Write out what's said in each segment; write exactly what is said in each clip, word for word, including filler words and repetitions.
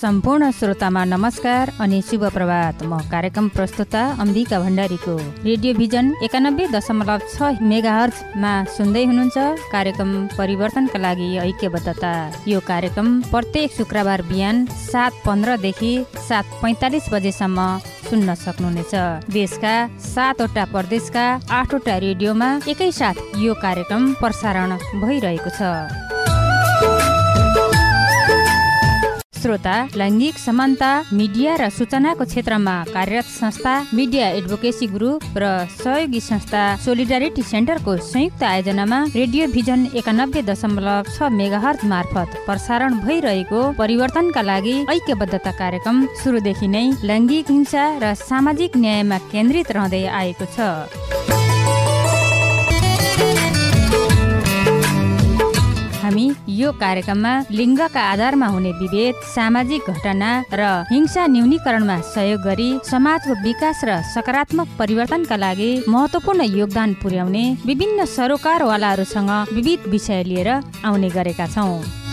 सम्पूर्ण श्रोतामा नमस्कार अनि शुभ प्रभात। म कार्यक्रम प्रस्तुता अम्बिका भण्डारीको रेडियो भिजन एकानब्बे दशमलव छ मेगाहर्जमा सुन्दै हुनुहुन्छ कार्यक्रम परिवर्तनका लागि ऐक्यबद्धता। यो कार्यक्रम प्रत्येक शुक्रबार बिहान सात पन्ध्रदेखि सात पैँतालिस बजेसम्म सुन्न सक्नुहुनेछ। देशका सातवटा प्रदेशका आठवटा रेडियोमा एकैसाथ यो कार्यक्रम प्रसारण भइरहेको छ। श्रोता, लैङ्गिक समानता, मिडिया र सूचनाको क्षेत्रमा कार्यरत संस्था मिडिया एडभोकेसी ग्रुप र सहयोगी संस्था सोलिडारिटी सेन्टरको संयुक्त आयोजनामा रेडियो भिजन एकानब्बे दशमलव छ मेगाहर्ज मार्फत प्रसारण भइरहेको परिवर्तनका लागि ऐक्यबद्धता कार्यक्रम सुरुदेखि नै लैङ्गिक हिंसा र सामाजिक न्यायमा केन्द्रित रहँदै आएको छ। हामी यो कार्यक्रममा लिङ्गका आधारमा हुने विभेद, सामाजिक घटना र हिंसा न्यूनीकरणमा सहयोग गरी समाजको विकास र सकारात्मक परिवर्तनका लागि महत्त्वपूर्ण योगदान पुर्याउने विभिन्न सरोकारवालाहरूसँग विविध विषय लिएर आउने गरेका छौँ।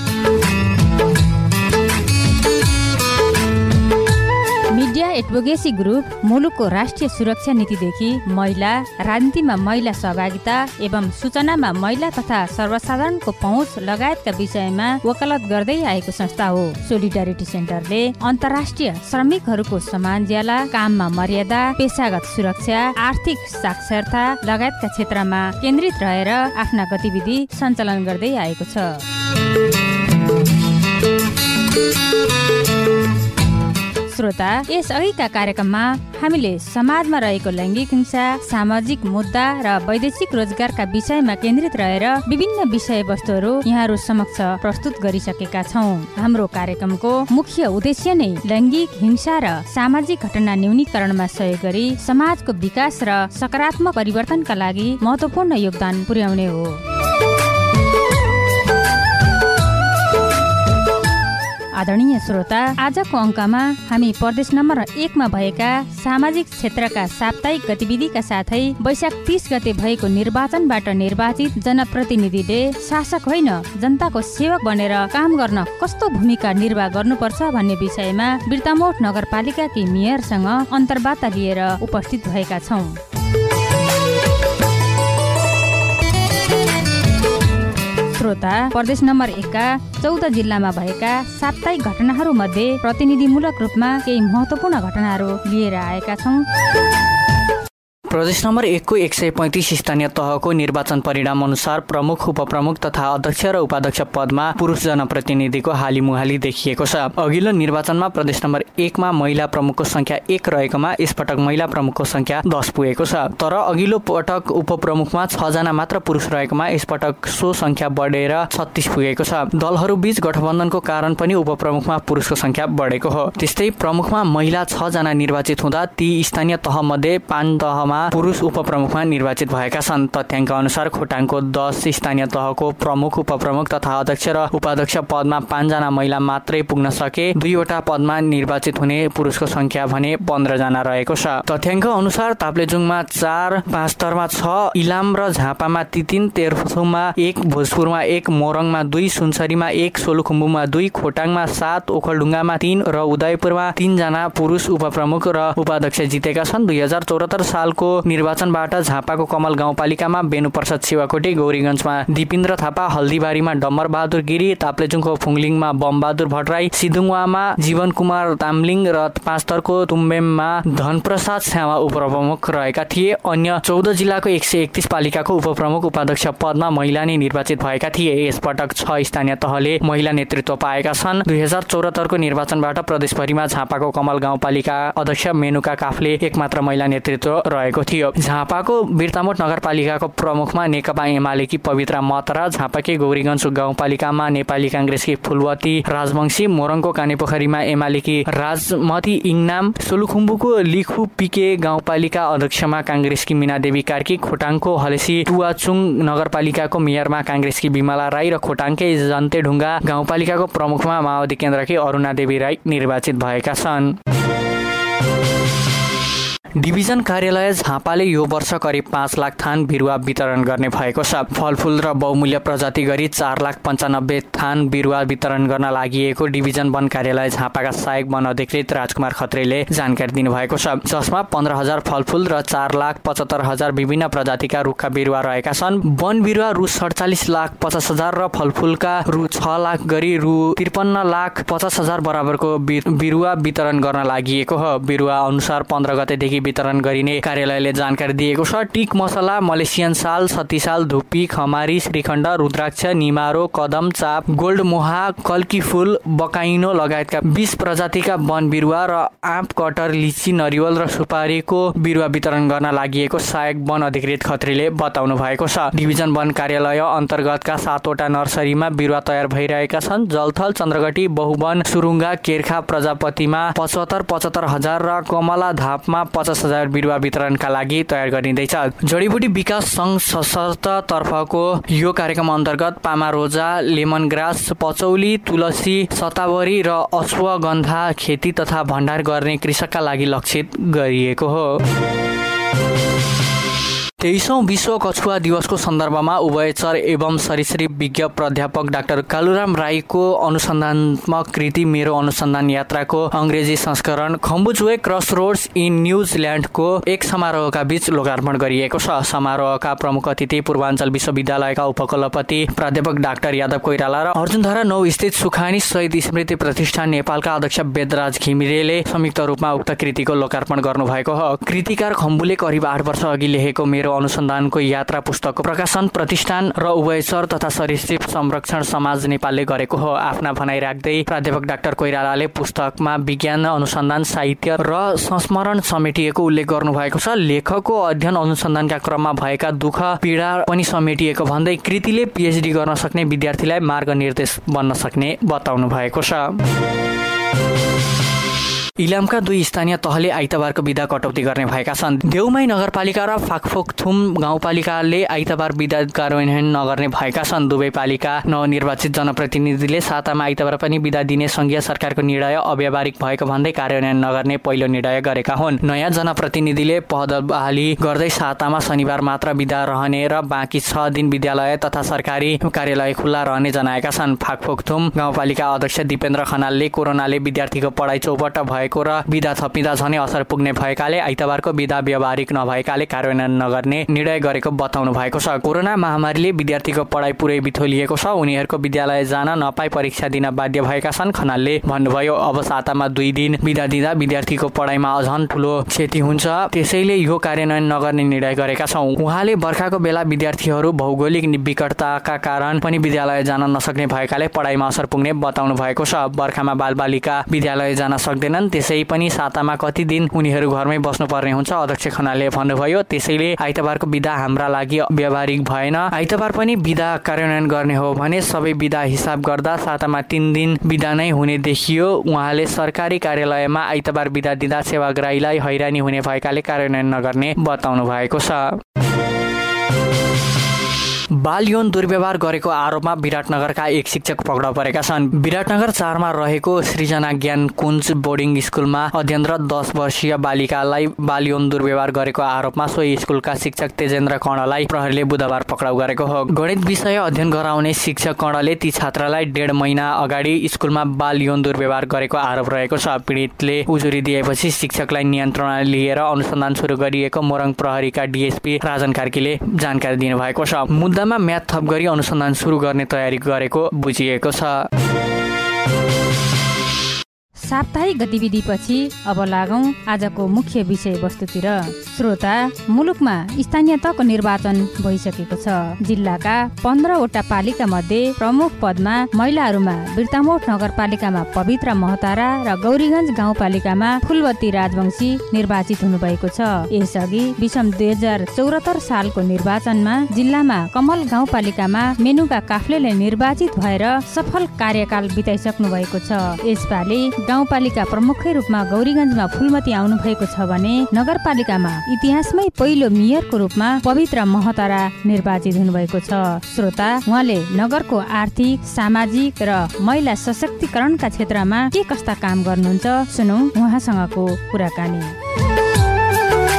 मिडिया एडभोकेसी ग्रुप मुलुकको राष्ट्रिय सुरक्षा नीतिदेखि महिला, राजनीतिमा महिला सहभागिता एवं सूचनामा महिला तथा सर्वसाधारणको पहुँच लगायतका विषयमा वकालत गर्दै आएको संस्था हो। सोलिडारिटी सेन्टरले अन्तर्राष्ट्रिय श्रमिकहरूको समान ज्याला, काममा मर्यादा, पेशागत सुरक्षा, आर्थिक साक्षरता लगायतका क्षेत्रमा केन्द्रित रहेर आफ्ना गतिविधि सञ्चालन गर्दै आएको छ। श्रोता, यस अघिका कार्यक्रममा हामीले समाजमा रहेको लैङ्गिक हिंसा, सामाजिक मुद्दा र वैदेशिक रोजगारका विषयमा केन्द्रित रहेर विभिन्न विषयवस्तुहरू यहाँहरू समक्ष प्रस्तुत गरिसकेका छौँ। हाम्रो कार्यक्रमको मुख्य उद्देश्य नै लैङ्गिक हिंसा र सामाजिक घटना न्यूनीकरणमा सहयोग गरी समाजको विकास र सकारात्मक परिवर्तनका लागि महत्त्वपूर्ण योगदान पुर्याउने हो। आदरणीय श्रोता, आजको अङ्कमा हामी प्रदेश नम्बर एकमा भएका सामाजिक क्षेत्रका साप्ताहिक गतिविधिका साथै वैशाख तीस गते भएको निर्वाचनबाट निर्वाचित जनप्रतिनिधिले शासक होइन जनताको सेवक बनेर काम गर्न कस्तो भूमिका निर्वाह गर्नुपर्छ भन्ने विषयमा बिर्तामोड नगरपालिकाकी मेयरसँग अन्तर्वार्ता लिएर उपस्थित भएका छौँ। श्रोता, प्रदेश नम्बर एकका चौध जिल्लामा भएका साप्ताहिक घटनाहरू मध्ये प्रतिनिधिमूलक रूपमा केही महत्त्वपूर्ण घटनाहरू लिएर आएका छौँ। प्रदेश नम्बर एकको एक सय पैँतिस स्थानीय तहको निर्वाचन परिणाम अनुसार प्रमुख, उपप्रमुख तथा अध्यक्ष र उपाध्यक्ष पदमा पुरुष जनप्रतिनिधिको हालीमुहाली देखिएको छ। अघिल्लो निर्वाचनमा प्रदेश नम्बर एकमा महिला प्रमुखको संख्या एक रहेकोमा यसपटक महिला प्रमुखको संख्या दस पुगेको छ। तर अघिल्लो पटक उपप्रमुखमा छजना मात्र पुरुष रहेकोमा यसपटक सो संख्या बढेर छत्तीस पुगेको छ। दलहरूबीच गठबन्धनको कारण पनि उपप्रमुखमा पुरुषको संख्या बढेको हो। त्यस्तै प्रमुखमा महिला छजना निर्वाचित हुँदा ती स्थानीय तहमध्ये पाँच तहमा पुरुष उपप्रमुखमा निर्वाचित भएका छन्। तथ्याङ्क अनुसार खोटाङको दस स्थानीय तहको प्रमुख, उपप्रमुख तथा अध्यक्ष र उपाध्यक्ष पदमा पाँचजना महिला मात्रै पुग्न सके। दुईवटा पदमा निर्वाचित हुने पुरुषको संख्या भने पन्ध्रजना रहेको छ। तथ्याङ्क अनुसार ताप्लेजुङमा चार, पाँचतरमा छ, इलाम र झापामा तीन, तेह्रथुममा एक, भोजपुरमा एक, मोरङमा दुई, सुनसरीमा एक, सोलुखुम्बुमा दुई, खोटाङमा सात, ओखलढुङ्गामा तीन र उदयपुरमा तीनजना पुरुष उपप्रमुख र उपाध्यक्ष जितेका छन्। दुई हजार चौहत्तर सालको निर्वाचनबाट झापाको कमल गाउँपालिकामा बेनुप्रसाद शिवाकोटी, गौरीगञ्जमा दिपिन्द्र थापा, हल्दीबारीमा डम्बर बहादुर गिरी, ताप्लेजुङको फुङलिङमा बमबहादुर भट्टराई, सिदुङवामा जीवन कुमार ताम्लिङ र पाँचथरको तुम्बेममा धनप्रसाद श्यामा उपप्रमुख रहेका थिए। अन्य चौध जिल्लाको एक सय एकतिस पालिकाको उपप्रमुख, उपाध्यक्ष पदमा महिला नै निर्वाचित भएका थिए। यसपटक छ स्थानीय तहले महिला नेतृत्व पाएका छन्। दुई हजार चौहत्तरको निर्वाचनबाट प्रदेशभरिमा झापाको कमल गाउँपालिका अध्यक्ष मेनुका काफले एकमात्र महिला नेतृत्व रहेको थियो। झापाको बिर्तामोड नगरपालिकाको प्रमुखमा नेकपा एमालेकी पवित्रा मतरा, झापाकै गौरीगञ्ज गाउँपालिकामा नेपाली काङ्ग्रेसकी फुलवती राजवंशी, मोरङको कानेपोखरीमा एमालेकी राजमती इङनाम, सोलुखुम्बुको लिखु पिके गाउँपालिका अध्यक्षमा काङ्ग्रेसकी मीनादेवी कार्की, खोटाङको हलेसी टुवाचुङ नगरपालिकाको मेयरमा काङ्ग्रेसकी बिमला राई र खोटाङकै जन्तेढुङ्गा गाउँपालिकाको प्रमुखमा माओवादी केन्द्रकी अरुणा देवी राई निर्वाचित भएका छन्। डिभिजन कार्यालय झापाले यो वर्ष करिब पाँच लाख थान बिरुवा वितरण गर्ने भएको छ। फलफुल र बहुमूल्य प्रजाति गरी चार लाख पन्चानब्बे थान बिरुवा वितरण गर्न लागि डिभिजन वन कार्यालय झापाका सहायक वन अधिकृत राजकुमार खत्रीले जानकारी दिनुभएको छ, जसमा पन्ध्र हजार फलफुल र चार लाख पचहत्तर हजार विभिन्न प्रजातिका रुखका बिरुवा रहेका छन्। वन बिरुवा रु सडचालिस लाख पचास हजार र फलफुलका रु छ लाख गरी रु त्रिपन्न लाख पचास हजार बराबरको बिरुवा वितरण गर्न लागि हो। बिरुवा अनुसार पन्ध्र गतेदेखि वितरण गरिने कार्यालयले जानकारी दिएको छ। टिक मसला, मलेसियन साल, सतीसाल, धुप्पी, खमारी, श्रीखण्ड, रुद्राक्ष, निमारो, कदम, चाप, गोल्ड मोहा, कल्की फूल, बकाइनो लगायतका बीस प्रजातिका वन बिरुवा र आँप, कटर, लिची, नरिवल र सुपारीको बिरुवा वितरण गर्न लागि सहायक वन अधिकृत खत्रीले बताउनु भएको छ। डिभिजन वन कार्यालय अन्तर्गतका सातवटा नर्सरीमा बिरुवा तयार भइरहेका छन्। जलथल, चन्द्रगटी, बहुवन, सुरुङ्गा, केर्खा, प्रजापतिमा पचहत्तर पचहत्तर हजार र कमला धापमा पचास हजार बिरुवा वितरणका लागि तयार गरिँदैछ। जडीबुटी विकास सङ्घ सशक्त तर्फको यो कार्यक्रम अन्तर्गत पामारोजा, लेमन ग्रास, पचौली, तुलसी, सतावरी र अश्वगन्धा खेती तथा भण्डार गर्ने कृषकका लागि लक्षित गरिएको हो। तेइसौं विश्व कछुवा दिवसको सन्दर्भमा उभयचर एवं सरीसृप विज्ञ प्राध्यापक डाक्टर कालुराम राईको अनुसन्धात्मक कृति मेरो अनुसन्धान यात्राको अङ्ग्रेजी संस्करण खम्बुचवे क्रसरोड्स इन न्युजिल्यान्डको एक समारोहका बीच लोकार्पण गरिएको छ। समारोहका प्रमुख अतिथि पूर्वाञ्चल विश्वविद्यालयका उपकुलपति प्राध्यापक डाक्टर यादव कोइराला र अर्जुनधारा नौ स्थित सुखानी शहीद स्मृति प्रतिष्ठान नेपालका अध्यक्ष वेदराज घिमिरेले संयुक्त रूपमा उक्त कृतिको लोकार्पण गर्नुभएको हो। कृतिकार खम्बुले करिब आठ वर्ष अघि लेखेको मेरो अनुसन्धानको यात्रा पुस्तकको प्रकाशन प्रतिष्ठान र उभयचर तथा सरीसृप संरक्षण समाज नेपालले गरेको हो। आफ्ना भनाइ राख्दै प्राध्यापक डाक्टर कोइरालाले पुस्तकमा विज्ञान, अनुसन्धान, साहित्य र संस्मरण समेटिएको उल्लेख गर्नुभएको छ। लेखकको अध्ययन अनुसन्धानका क्रममा भएका दुःख पीडा पनि समेटिएको भन्दै कृतिले पीएचडी गर्न सक्ने विद्यार्थीलाई मार्गनिर्देश बन्न सक्ने बताउनु भएको छ। इलामका दुई स्थानीय तहले आइतबारको बिदा कटौती गर्ने भएका छन्। देउमाई नगरपालिका र फाकफोकथुम गाउँपालिकाले आइतबार बिदा कार्यान्वयन नगर्ने भएका छन्। दुवै पालिका नवनिर्वाचित जनप्रतिनिधिले सातामा आइतबार पनि बिदा दिने संघीय सरकारको निर्णय अव्यावहारिक भएको भन्दै कार्यान्वयन नगर्ने पहिलो निर्णय गरेका हुन्। नयाँ जनप्रतिनिधिले पद बहाली गर्दै सातामा शनिबार मात्र बिदा रहने र बाँकी छ दिन विद्यालय तथा सरकारी कार्यालय खुल्ला रहने जनाएका छन्। फाकफोकथुम गाउँपालिका अध्यक्ष दिपेन्द्र खनालले कोरोनाले विद्यार्थीको पढाइ चौपट भएको र बिदा थपिँदा झनै असर पुग्ने भएकाले आइतबारको बिदा व्यावहारिक नभएकाले कार्यान्वयन नगर्ने निर्णय गरेको बताउनु भएको छ। कोरोना महामारीले विद्यार्थीको पढाइ पुरै बिथोलिएको छ। उनीहरूको विद्यालय जान नपाई परीक्षा दिन बाध्य भएका छन्। खनालले भन्नुभयो, अब सातामा दुई दिन बिदा दिँदा विद्यार्थीको पढाइमा अझन ठुलो क्षति हुन्छ, त्यसैले यो कार्यान्वयन नगर्ने निर्णय गरेका छौँ। उहाँले बर्खाको बेला विद्यार्थीहरू भौगोलिक विकटताका कारण पनि विद्यालय जान नसक्ने भएकाले पढाइमा असर पुग्ने बताउनु भएको छ। बर्खामा बालबालिका विद्यालय जान सक्दैनन्, त्यसै पनि सातामा कति दिन उनीहरू घरमै बस्नुपर्ने हुन्छ। अध्यक्ष खनालले भन्नुभयो, त्यसैले आइतबारको बिदा हाम्रा लागि व्यावहारिक भएन। आइतबार पनि बिदा कार्यान्वयन गर्ने हो भने सबै बिदा हिसाब गर्दा सातामा तीन दिन बिदा नै हुने देखियो। उहाँले सरकारी कार्यालयमा आइतबार बिदा दिँदा सेवाग्राहीलाई हैरानी हुने भएकाले कार्यान्वयन नगर्ने बताउनु भएको छ। बाल यौन दुर्व्यवहार गरेको आरोपमा विराटनगरका एक शिक्षक पक्राउ परेका छन्। विराटनगर चारमा रहेको सृजना ज्ञान कुञ्ज बोर्डिङ स्कुलमा अध्ययनरत दस वर्षीय बालिकालाई बाल यौन दुर्व्यवहार गरेको आरोपमा सोही स्कुलका शिक्षक तेजेन्द्र कर्णलाई प्रहरीले बुधबार पक्राउ गरेको हो। गणित विषय अध्ययन गराउने शिक्षक कर्णले ती छात्रालाई डेढ महिना अगाडि स्कुलमा बाल यौन दुर्व्यवहार गरेको आरोप रहेको छ। पीडितले उजुरी दिएपछि शिक्षकलाई नियन्त्रणमा लिएर अनुसन्धान सुरु गरिएको मोरङ प्रहरीका डीएसपी राजन कार्कीले जानकारी दिनुभएको छ। मुद्दामा म्याद थप गरी अनुसन्धान सुरु गर्ने तयारी गरेको बुझिएको छ। साप्ताहिक गतिविधिपछि अब लागौं आजको मुख्य विषय वस्तुतिर। श्रोता, मुलुकमा स्थानीय तहको निर्वाचन भइसकेको छ। जिल्लाका पन्ध्रवटा पालिका मध्ये प्रमुख पदमा महिलाहरूमा बिर्तामोट नगरपालिकामा पवित्र महतारा र गौरीगञ्ज गाउँपालिकामा फुलवती राजवंशी निर्वाचित हुनुभएको छ। यसअघि विषम दुई हजार चौरात्तर सालको निर्वाचनमा जिल्लामा कमल गाउँपालिकामा मेनुका काफ्लेले निर्वाचित भएर सफल कार्यकाल बिताइसक्नु भएको छ। यसपालि गाउँपालिका प्रमुखै रूपमा गौरीगञ्जमा फुलमती आउनु भएको छ भने नगरपालिकामा इतिहासमै पहिलो मेयरको रूपमा पवित्र महतारा निर्वाचित हुनुभएको छ। श्रोता, उहाँले नगरको आर्थिक, सामाजिक र महिला सशक्तिकरणका क्षेत्रमा के कस्ता काम गर्नुहुन्छ, सुनौ उहाँसँगको कुराकानी।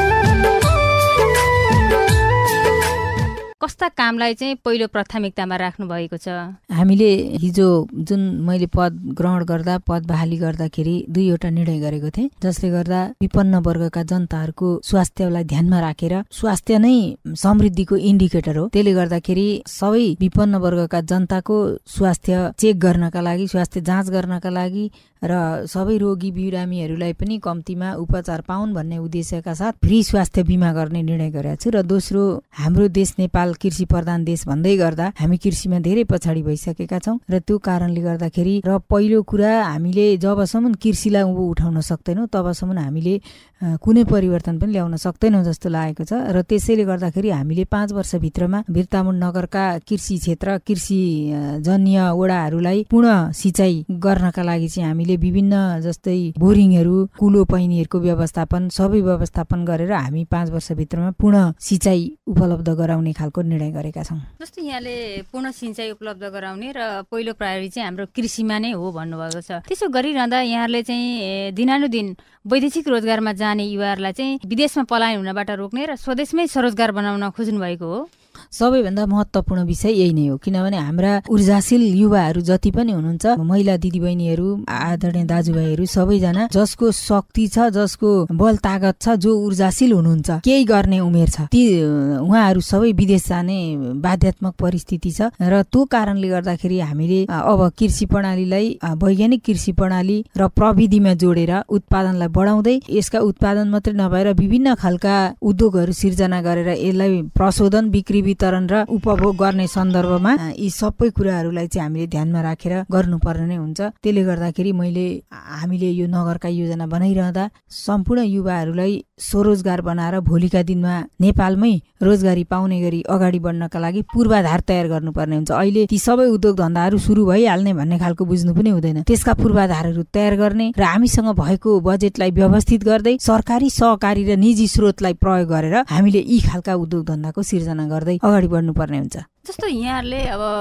कस्ता कामलाई चाहिँ पहिलो प्राथमिकतामा राख्नु भएको छ? हामीले हिजो जुन मैले पद ग्रहण गर्दा पद बहाली गर्दाखेरि दुईवटा निर्णय गरेको थिएँ, जसले गर्दा विपन्न वर्गका जनताहरूको स्वास्थ्यलाई ध्यानमा राखेर स्वास्थ्य नै समृद्धिको इन्डिकेटर हो। त्यसले गर्दाखेरि सबै विपन्न वर्गका जनताको स्वास्थ्य चेक गर्नका लागि, स्वास्थ्य जाँच गर्नका लागि र सबै रोगी बिरामीहरूलाई पनि कम्तीमा उपचार पाउन् भन्ने उद्देश्यका साथ फ्री स्वास्थ्य बिमा गर्ने निर्णय गरेको छु। र दोस्रो, हाम्रो देश नेपाल कृषि प्रधान देश भन्दै गर्दा हामी कृषिमा धेरै पछाडि भइसकेका छौँ र त्यो कारणले गर्दाखेरि र पहिलो कुरा हामीले जबसम्म कृषिलाई उँभो उठाउन सक्दैनौँ तबसम्म हामीले कुनै परिवर्तन पनि ल्याउन सक्दैनौँ जस्तो लागेको छ। र त्यसैले गर्दाखेरि हामीले पाँच वर्षभित्रमा बिर्तामोड नगरका कृषि क्षेत्र कृषि जन्य वडाहरूलाई पुनः सिँचाइ गर्नका लागि चाहिँ हामीले विभिन्न जस्तै बोरिङहरू, कुलो पैनीहरूको व्यवस्थापन सबै व्यवस्थापन गरेर हामी पाँच वर्षभित्रमा पुनः सिँचाइ उपलब्ध गराउने खालको निर्णय गरेका छौँ। जस्तो यहाँले पूर्ण सिँचाइ उपलब्ध गराउने र पहिलो प्रायोरिटी चाहिँ हाम्रो कृषिमा नै हो भन्नुभएको छ। त्यसो गरिरहँदा यहाँले चाहिँ दिनानुदिन वैदेशिक रोजगारमा जाने युवाहरूलाई चाहिँ विदेशमा पलायन हुनबाट रोक्ने र स्वदेशमै स्वरोजगार बनाउन खोज्नु भएको हो। सबैभन्दा महत्त्वपूर्ण विषय यही नै हो, किनभने हाम्रा ऊर्जाशील युवाहरू जति पनि हुनुहुन्छ, महिला दिदीबहिनीहरू, आदरणीय दाजुभाइहरू सबैजना जसको शक्ति छ, जसको बल तागत छ, जो ऊर्जाशील हुनुहुन्छ, केही गर्ने उमेर छ, ती उहाँहरू सबै विदेश जाने बाध्यात्मक परिस्थिति छ। र त्यो कारणले गर्दाखेरि हामीले अब कृषि प्रणालीलाई वैज्ञानिक कृषि प्रणाली र प्रविधिमा जोडेर उत्पादनलाई बढाउँदै यसका उत्पादन मात्रै नभएर विभिन्न खालका उद्योगहरू सिर्जना गरेर यसलाई प्रशोधन, बिक्री, वितरण र उपभोग गर्ने सन्दर्भमा यी सबै कुराहरूलाई चाहिँ हामीले ध्यानमा राखेर गर्नुपर्ने नै हुन्छ। त्यसले गर्दाखेरि मैले हामीले यो नगरका योजना बनाइरहँदा सम्पूर्ण युवाहरूलाई स्वरोजगार बनाएर भोलिका दिनमा नेपालमै रोजगारी पाउने गरी अगाडि बढ्नका लागि पूर्वाधार तयार गर्नुपर्ने हुन्छ। अहिले ती सबै उद्योग धन्दाहरू सुरु भइहाल्ने भन्ने खालको बुझ्नु पनि हुँदैन। त्यसका पूर्वाधारहरू तयार गर्ने र हामीसँग भएको बजेटलाई व्यवस्थित गर्दै सरकारी, सहकारी र निजी स्रोतलाई प्रयोग गरेर हामीले यी खालका उद्योग धन्दाको सिर्जना गर्दै अगाडि बढ्नुपर्ने हुन्छ। जस्तो यहाँहरूले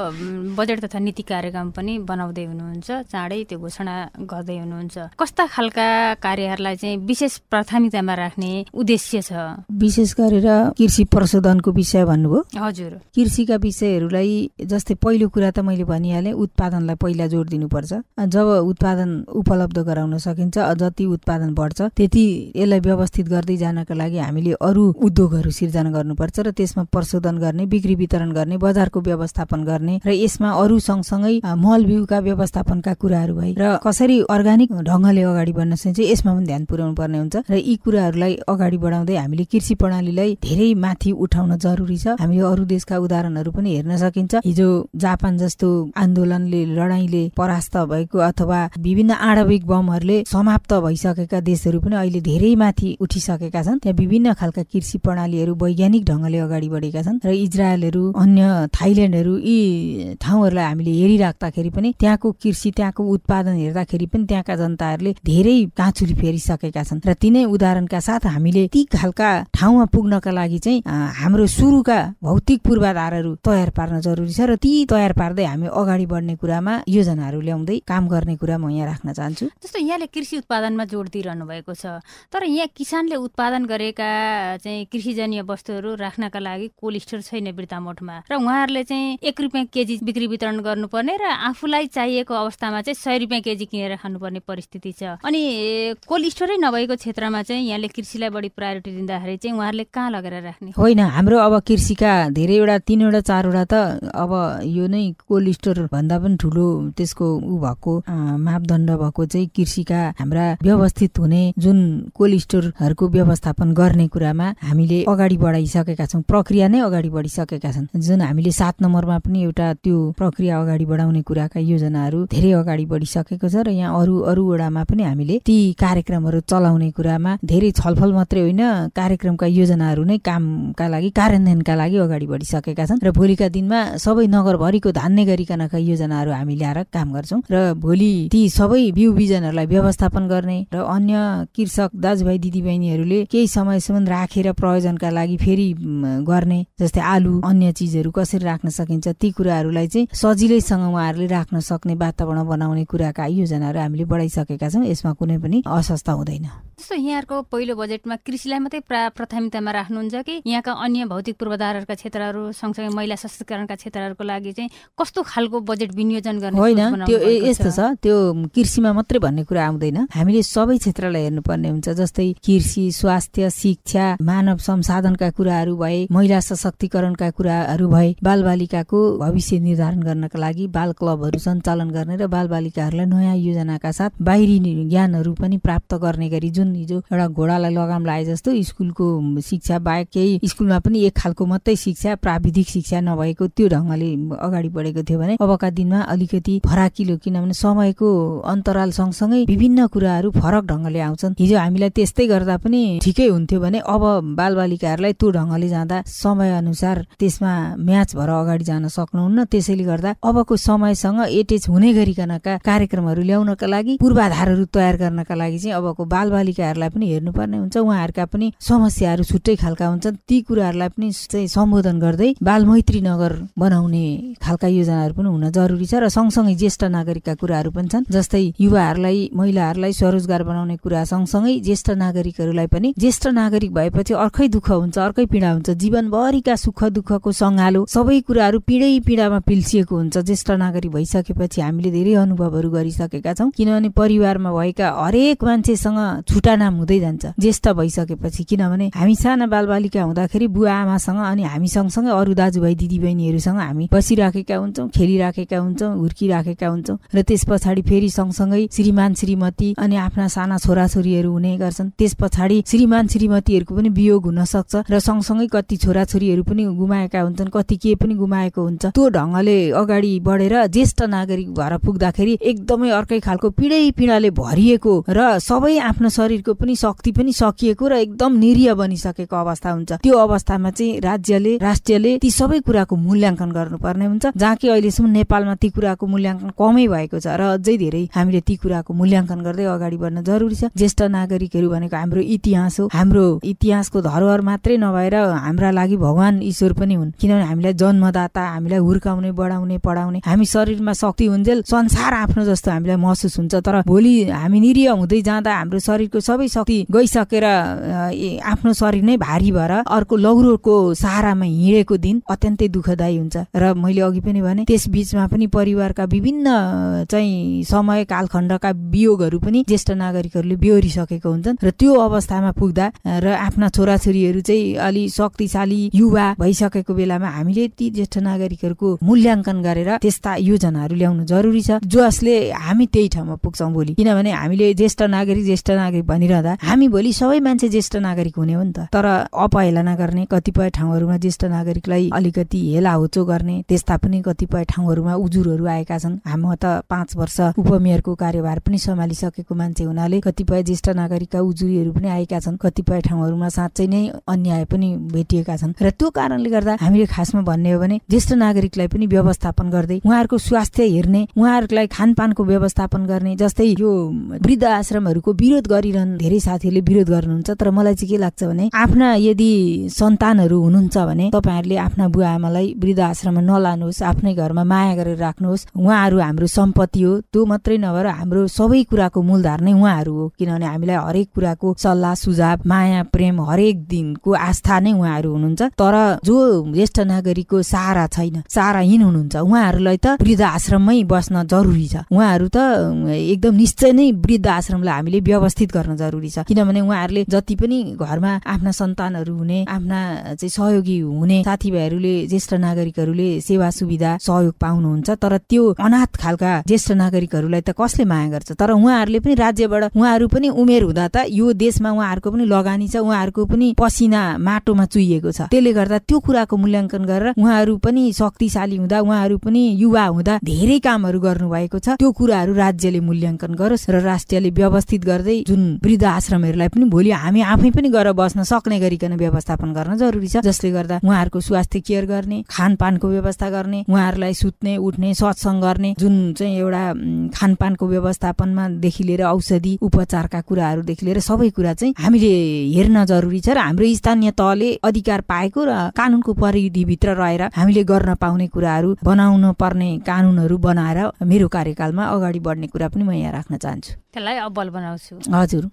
अब बजेट तथा नीति कार्यक्रम पनि बनाउँदै हुनुहुन्छ, चाँडै त्यो घोषणा गर्दै हुनुहुन्छ। कस्ता खालका कार्यहरूलाई चाहिँ विशेष प्राथमिकतामा राख्ने उद्देश्य छ? विशेष गरेर कृषि प्रशोधनको विषय भन्नुभयो। हजुर, कृषिका विषयहरूलाई जस्तै पहिलो कुरा त मैले भनिहालेँ, उत्पादनलाई पहिला जोड दिनुपर्छ। जब उत्पादन उपलब्ध गराउन सकिन्छ, जति उत्पादन बढ्छ त्यति यसलाई व्यवस्थित गर्दै जानका लागि हामीले अरू उद्योगहरू सिर्जना गर्नुपर्छ र त्यसमा प्रशोधन गर्ने, बिक्री वितरण गर्ने, बजारको व्यवस्थापन गर्ने र यसमा अरू सँगसँगै मल बिउका व्यवस्थापनका कुराहरू भई र कसरी अर्गानिक ढङ्गले अगाडि बढ्न सकिन्छ यसमा पनि ध्यान पुर्याउनु पर्ने हुन्छ। र यी कुराहरूलाई अगाडि बढाउँदै हामीले कृषि प्रणालीलाई धेरै माथि उठाउन जरुरी छ। हामीले अरू देशका उदाहरणहरू पनि हेर्न सकिन्छ। हिजो जापान जस्तो आन्दोलनले, लडाईँले परास्त भएको अथवा विभिन्न आणविक बमहरूले समाप्त भइसकेका देशहरू पनि अहिले धेरै माथि उठिसकेका छन्। त्यहाँ विभिन्न खालका कृषि प्रणालीहरू वैज्ञानिक ढङ्गले अगाडि बढेका छन् र इजरायलहरू, अन्य थाइल्यान्डहरू, यी ठाउँहरूलाई हामीले हेरिराख्दाखेरि पनि त्यहाँको कृषि, त्यहाँको उत्पादन हेर्दाखेरि पनि त्यहाँका जनताहरूले धेरै काँचुली फेरिसकेका छन्। र तिनै उदाहरणका साथ हामीले ती खालका ठाउँमा पुग्नका लागि चाहिँ हाम्रो सुरुका भौतिक पूर्वाधारहरू तयार पार्न जरुरी छ र ती तयार पार्दै हामी अगाडि बढ्ने कुरामा योजनाहरू ल्याउँदै काम गर्ने कुरा म यहाँ राख्न चाहन्छु। जस्तो यहाँले कृषि उत्पादनमा जोड दिइरहनु भएको छ, तर यहाँ किसानले उत्पादन गरेका चाहिँ कृषिजन्य वस्तुहरू राख्नका लागि कोल्ड स्टोर छैन बिर्तामोडमा, र उहाँहरूले चाहिँ एक रुपियाँ केजी बिक्री वितरण गर्नुपर्ने र आफूलाई चाहिएको अवस्थामा चाहिँ सय रुपियाँ केजी किनेर खानुपर्ने परिस्थिति छ। अनि कोल्ड स्टोरै नभएको क्षेत्रमा चाहिँ यहाँले कृषिलाई बढी प्रायोरिटी दिँदाखेरि चाहिँ उहाँहरूले कहाँ लगेर राख्ने? होइन, हाम्रो अब कृषिका धेरैवटा तीनवटा चारवटा त अब यो नै कोल्ड स्टोर भन्दा पनि ठुलो त्यसको ऊ भएको मापदण्ड भएको चाहिँ कृषिका हाम्रा व्यवस्थित हुने जुन कोल्ड स्टोरहरूको व्यवस्थापन गर्ने कुरामा हामीले अगाडि बढाइसकेका छौँ, प्रक्रिया नै अगाडि बढिसकेका छन्। जुन हामीले सात नम्बरमा पनि एउटा त्यो प्रक्रिया अगाडि बढाउने कुराका योजनाहरू धेरै अगाडि बढिसकेको छ र यहाँ अरू अरू वडामा पनि हामीले ती कार्यक्रमहरू चलाउने कुरामा धेरै छलफल मात्रै होइन, कार्यक्रमका योजनाहरू नै कामका लागि, कार्यान्वयनका लागि अगाडि बढिसकेका छन् र भोलिका दिनमा सबै नगरभरिको धान्ने गरिकनका योजनाहरू हामी ल्याएर काम गर्छौँ र भोलि ती सबै बिउ बिजनहरूलाई व्यवस्थापन गर्ने र अन्य कृषक दाजुभाइ दिदीबहिनीहरूले केही समयसम्म राखेर प्रयोजनका लागि फेरि गर्ने, जस्तै आलु, अन्य चिजहरू कसरी राख्न सकिन्छ ती कुराहरूलाई चाहिँ सजिलैसँग उहाँहरूले राख्न सक्ने वातावरण बनाउने कुराका योजनाहरू हामीले बढाइसकेका छौँ। यसमा कुनै पनि असस्ता हुँदैन। जस्तो यहाँहरूको पहिलो बजेटमा कृषिलाई मात्रै प्राथमिकतामा राख्नुहुन्छ कि यहाँका अन्य भौतिक पूर्वाधारका क्षेत्रहरू सँगसँगै महिला सशक्तिकरणका क्षेत्रहरूको लागि चाहिँ कस्तो खालको बजेट विनियोजन गर्ने? होइन, त्यो यस्तो छ, त्यो कृषिमा मात्रै भन्ने कुरा आउँदैन। हामीले सबै क्षेत्रलाई हेर्नुपर्ने हुन्छ। जस्तै कृषि, स्वास्थ्य, शिक्षा, मानव संसाधनका कुराहरू भए, महिला सशक्तिकरणका कुराहरू भए, बालबालिकाको भविष्य निर्धारण गर्नका लागि बाल क्लबहरू सञ्चालन गर्ने र बालबालिकाहरूलाई नयाँ योजनाका साथ बाहिरी ज्ञानहरू पनि प्राप्त गर्ने गरी, जुन हिजो एउटा घोडालाई लगाम लाए जस्तो स्कुलको शिक्षा बाहेक केही स्कुलमा पनि एक खालको मात्रै शिक्षा, प्राविधिक शिक्षा नभएको त्यो ढङ्गले अगाडि बढेको थियो भने अबका दिनमा अलिकति फराकिलो, किनभने समयको अन्तराल सँगसँगै विभिन्न कुराहरू फरक ढङ्गले आउँछन्। हिजो हामीलाई त्यस्तै गर्दा पनि ठिकै हुन्थ्यो भने अब बालबालिकाहरूलाई त्यो ढङ्गले जाँदा समय अनुसार त्यसमा म्याच भएर अगाडि जान सक्नुहुन्न। त्यसैले गर्दा अबको समयसँग एटेच हुने गरिकनका कार्यक्रमहरू ल्याउनका लागि, पूर्वाधारहरू तयार गर्नका लागि चाहिँ अबको बालबालिकाहरूलाई पनि हेर्नुपर्ने हुन्छ। उहाँहरूका पनि समस्याहरू छुट्टै खालका हुन्छन्। ती कुराहरूलाई पनि चाहिँ सम्बोधन गर्दै बालमैत्री नगर बनाउने खालका योजनाहरू पनि हुन जरुरी छ। र सँगसँगै ज्येष्ठ नागरिकका कुराहरू पनि छन्। जस्तै युवाहरूलाई, महिलाहरूलाई स्वरोजगार बनाउने कुरा सँगसँगै ज्येष्ठ नागरिकहरूलाई पनि, ज्येष्ठ नागरिक भएपछि अर्कै दुःख हुन्छ, अर्कै पीडा हुन्छ। जीवनभरिका सुख दुःखको सँगालो सबै कुराहरू पीडै पीडामा पिल्सिएको हुन्छ। ज्येष्ठ नागरिक भइसकेपछि हामीले धेरै अनुभवहरू गरिसकेका छौँ, किनभने परिवारमा भएका हरेक मान्छेसँग छुटानाम हुँदै जान्छ ज्येष्ठ भइसकेपछि। किनभने हामी साना बालबालिका हुँदाखेरि बुवा आमासँग अनि हामी सँगसँगै अरू दाजुभाइ दिदीबहिनीहरूसँग हामी बसिराखेका हुन्छौँ, खेलिराखेका हुन्छौँ, हुर्किराखेका हुन्छौँ। र त्यस पछाडि फेरि सँगसँगै श्रीमान श्रीमती अनि आफ्ना साना छोराछोरीहरू हुने गर्छन्। त्यस पछाडि श्रीमान श्रीमतीहरूको पनि वियोग हुन सक्छ र सँगसँगै कति छोराछोरीहरू पनि गुमाएका हुन्छन्, कति के पनि गुमाएको हुन्छ। त्यो ढङ्गले अगाडि बढेर ज्येष्ठ नागरिक भएर पुग्दाखेरि एकदमै अर्कै खालको पीडै पीडाले भरिएको र सबै आफ्नो शरीरको पनि शक्ति पनि सकिएको र एकदम निरीह बनिसकेको अवस्था हुन्छ। त्यो अवस्थामा चाहिँ राज्यले, राष्ट्रले ती सबै कुराको मूल्याङ्कन गर्नुपर्ने हुन्छ, जहाँ कि अहिलेसम्म नेपालमा ती कुराको मूल्याङ्कन कमै भएको छ र अझै धेरै हामीले ती कुराको मूल्याङ्कन गर्दै अगाडि बढ्न जरुरी छ। ज्येष्ठ नागरिकहरू भनेको हाम्रो इतिहास हो। हाम्रो इतिहासको धरोहर मात्रै नभएर हाम्रा लागि भगवान ईश्वर पनि हुन्, किनभने हामीलाई जन्मदाता, हामीलाई हुर्काउने, बढाउने, पढाउने। हामी शरीरमा शक्ति हुन्जेल संसार आफ्नो जस्तो हामीलाई महसुस हुन्छ। तर भोलि हामी निरीह हुँदै जाँदा हाम्रो शरीरको सबै शक्ति गइसकेर आफ्नो शरीर नै भारी भएर अर्को लौरोको सहारामा हिँडेको दिन अत्यन्तै दुःखदायी हुन्छ। र मैले अघि पनि भने त्यस बीचमा पनि परिवारका विभिन्न चाहिँ समय कालखण्डका वियोगहरू पनि ज्येष्ठ नागरिकहरूले बेहोरिसकेको हुन्छन्। र त्यो अवस्थामा पुग्दा र आफ्ना छोराछोरीहरू चाहिँ अलि शक्तिशाली युवा भइसकेको बेलामा हामीले ती ज्येष्ठ नागरिकहरूको मूल्याङ्कन गरेर त्यस्ता योजनाहरू ल्याउनु जरुरी छ, जसले हामी त्यही ठाउँमा पुग्छौँ भोलि। किनभने हामीले ज्येष्ठ नागरिक ज्येष्ठ नागरिक भनिरहँदा हामी भोलि सबै मान्छे ज्येष्ठ नागरिक हुने हो नि त। तर अपहेलना गर्ने, कतिपय ठाउँहरूमा ज्येष्ठ नागरिकलाई अलिकति हेला होचो गर्ने, त्यस्ता पनि कतिपय ठाउँहरूमा उजुरहरू आएका छन्। हामी त पाँच वर्ष उपमेयरको कार्यभार पनि सम्हालिसकेको मान्छे हुनाले कतिपय ज्येष्ठ नागरिकका उजुरीहरू पनि आएका छन्। कतिपय ठाउँहरूमा साँच्चै नै अन्याय पनि भेटिएका छन्। र त्यो कारणले गर्दा हामीले खासमा भन्ने हो भने ज्येष्ठ नागरिकलाई पनि व्यवस्थापन गर्दै उहाँहरूको स्वास्थ्य हेर्ने, उहाँहरूलाई खानपानको व्यवस्थापन गर्ने। जस्तै यो वृद्ध आश्रमहरूको विरोध गरिरहनु धेरै साथीहरूले विरोध गर्नुहुन्छ, तर मलाई चाहिँ के लाग्छ भने आफ्ना यदि सन्तानहरू हुनुहुन्छ भने तपाईँहरूले आफ्ना बुवा आमालाई वृद्ध आश्रममा नलानुहोस्, आफ्नै घरमा माया गरेर राख्नुहोस्। उहाँहरू हाम्रो सम्पत्ति हो। त्यो मात्रै नभएर हाम्रो सबै कुराको मूलधार नै उहाँहरू हो, किनभने हामीलाई हरेक कुराको सल्लाह सुझाव, माया प्रेम, हरेक दिनको आस्था नै उहाँहरू हुनुहुन्छ। तर जो ज्येष्ठ नागरिकको सहारा छैन, सहाराहीन हुनुहुन्छ, उहाँहरूलाई त वृद्ध आश्रममै बस्न जरुरी छ। उहाँहरू त एकदम निश्चय नै वृद्ध आश्रमलाई हामीले व्यवस्थित गर्न जरुरी छ। किनभने उहाँहरूले जति पनि घरमा आफ्ना सन्तानहरू हुने, आफ्ना चाहिँ सहयोगी हुने साथीभाइहरूले, ज्येष्ठ नागरिकहरूले सेवा सुविधा सहयोग पाउनुहुन्छ। तर त्यो अनाथ खालका ज्येष्ठ नागरिकहरूलाई त कसले माया गर्छ? तर उहाँहरूले पनि राज्यबाट, उहाँहरू पनि उमेर हुँदा त यो देशमा उहाँहरूको पनि लगानी छ, उहाँहरूको पनि पसिना माटोमा चुइएको छ। त्यसले गर्दा त्यो कुराको मूल्याङ्कन गरेर उहाँहरू पनि शक्तिशाली हुँदा, उहाँहरू पनि युवा हुँदा धेरै कामहरू गर्नुभएको छ। त्यो कुराहरू राज्यले मूल्याङ्कन गरोस् र राष्ट्रले व्यवस्थित गर्दै जुन वृद्ध आश्रमहरूलाई पनि भोलि हामी आफै पनि गएर बस्न सक्ने गरिकन व्यवस्थापन गर्न जरुरी छ। जसले गर्दा उहाँहरूको स्वास्थ्य केयर गर्ने, खानपानको व्यवस्था गर्ने, उहाँहरूलाई सुत्ने उठ्ने सत्सङ्ग गर्ने, जुन चाहिँ एउटा खानपानको व्यवस्थापनमा देखि लिएर औषधि उपचारका कुराहरूदेखि लिएर सबै कुरा चाहिँ हामीले हेर्न जरुरी छ। र हाम्रो स्थानीय तहले अधिकार पाएको र कानुनको परिधिभित्र रहेर हामीले गर्न पाउने कुराहरू बनाउन पर्ने कानुनहरू बनाएर मेरो कार्यकालमा अगाडि बढ्ने कुरा पनि म यहाँ राख्न चाहन्छु। त्यसलाई अब्बल बनाउँछु। हजुर।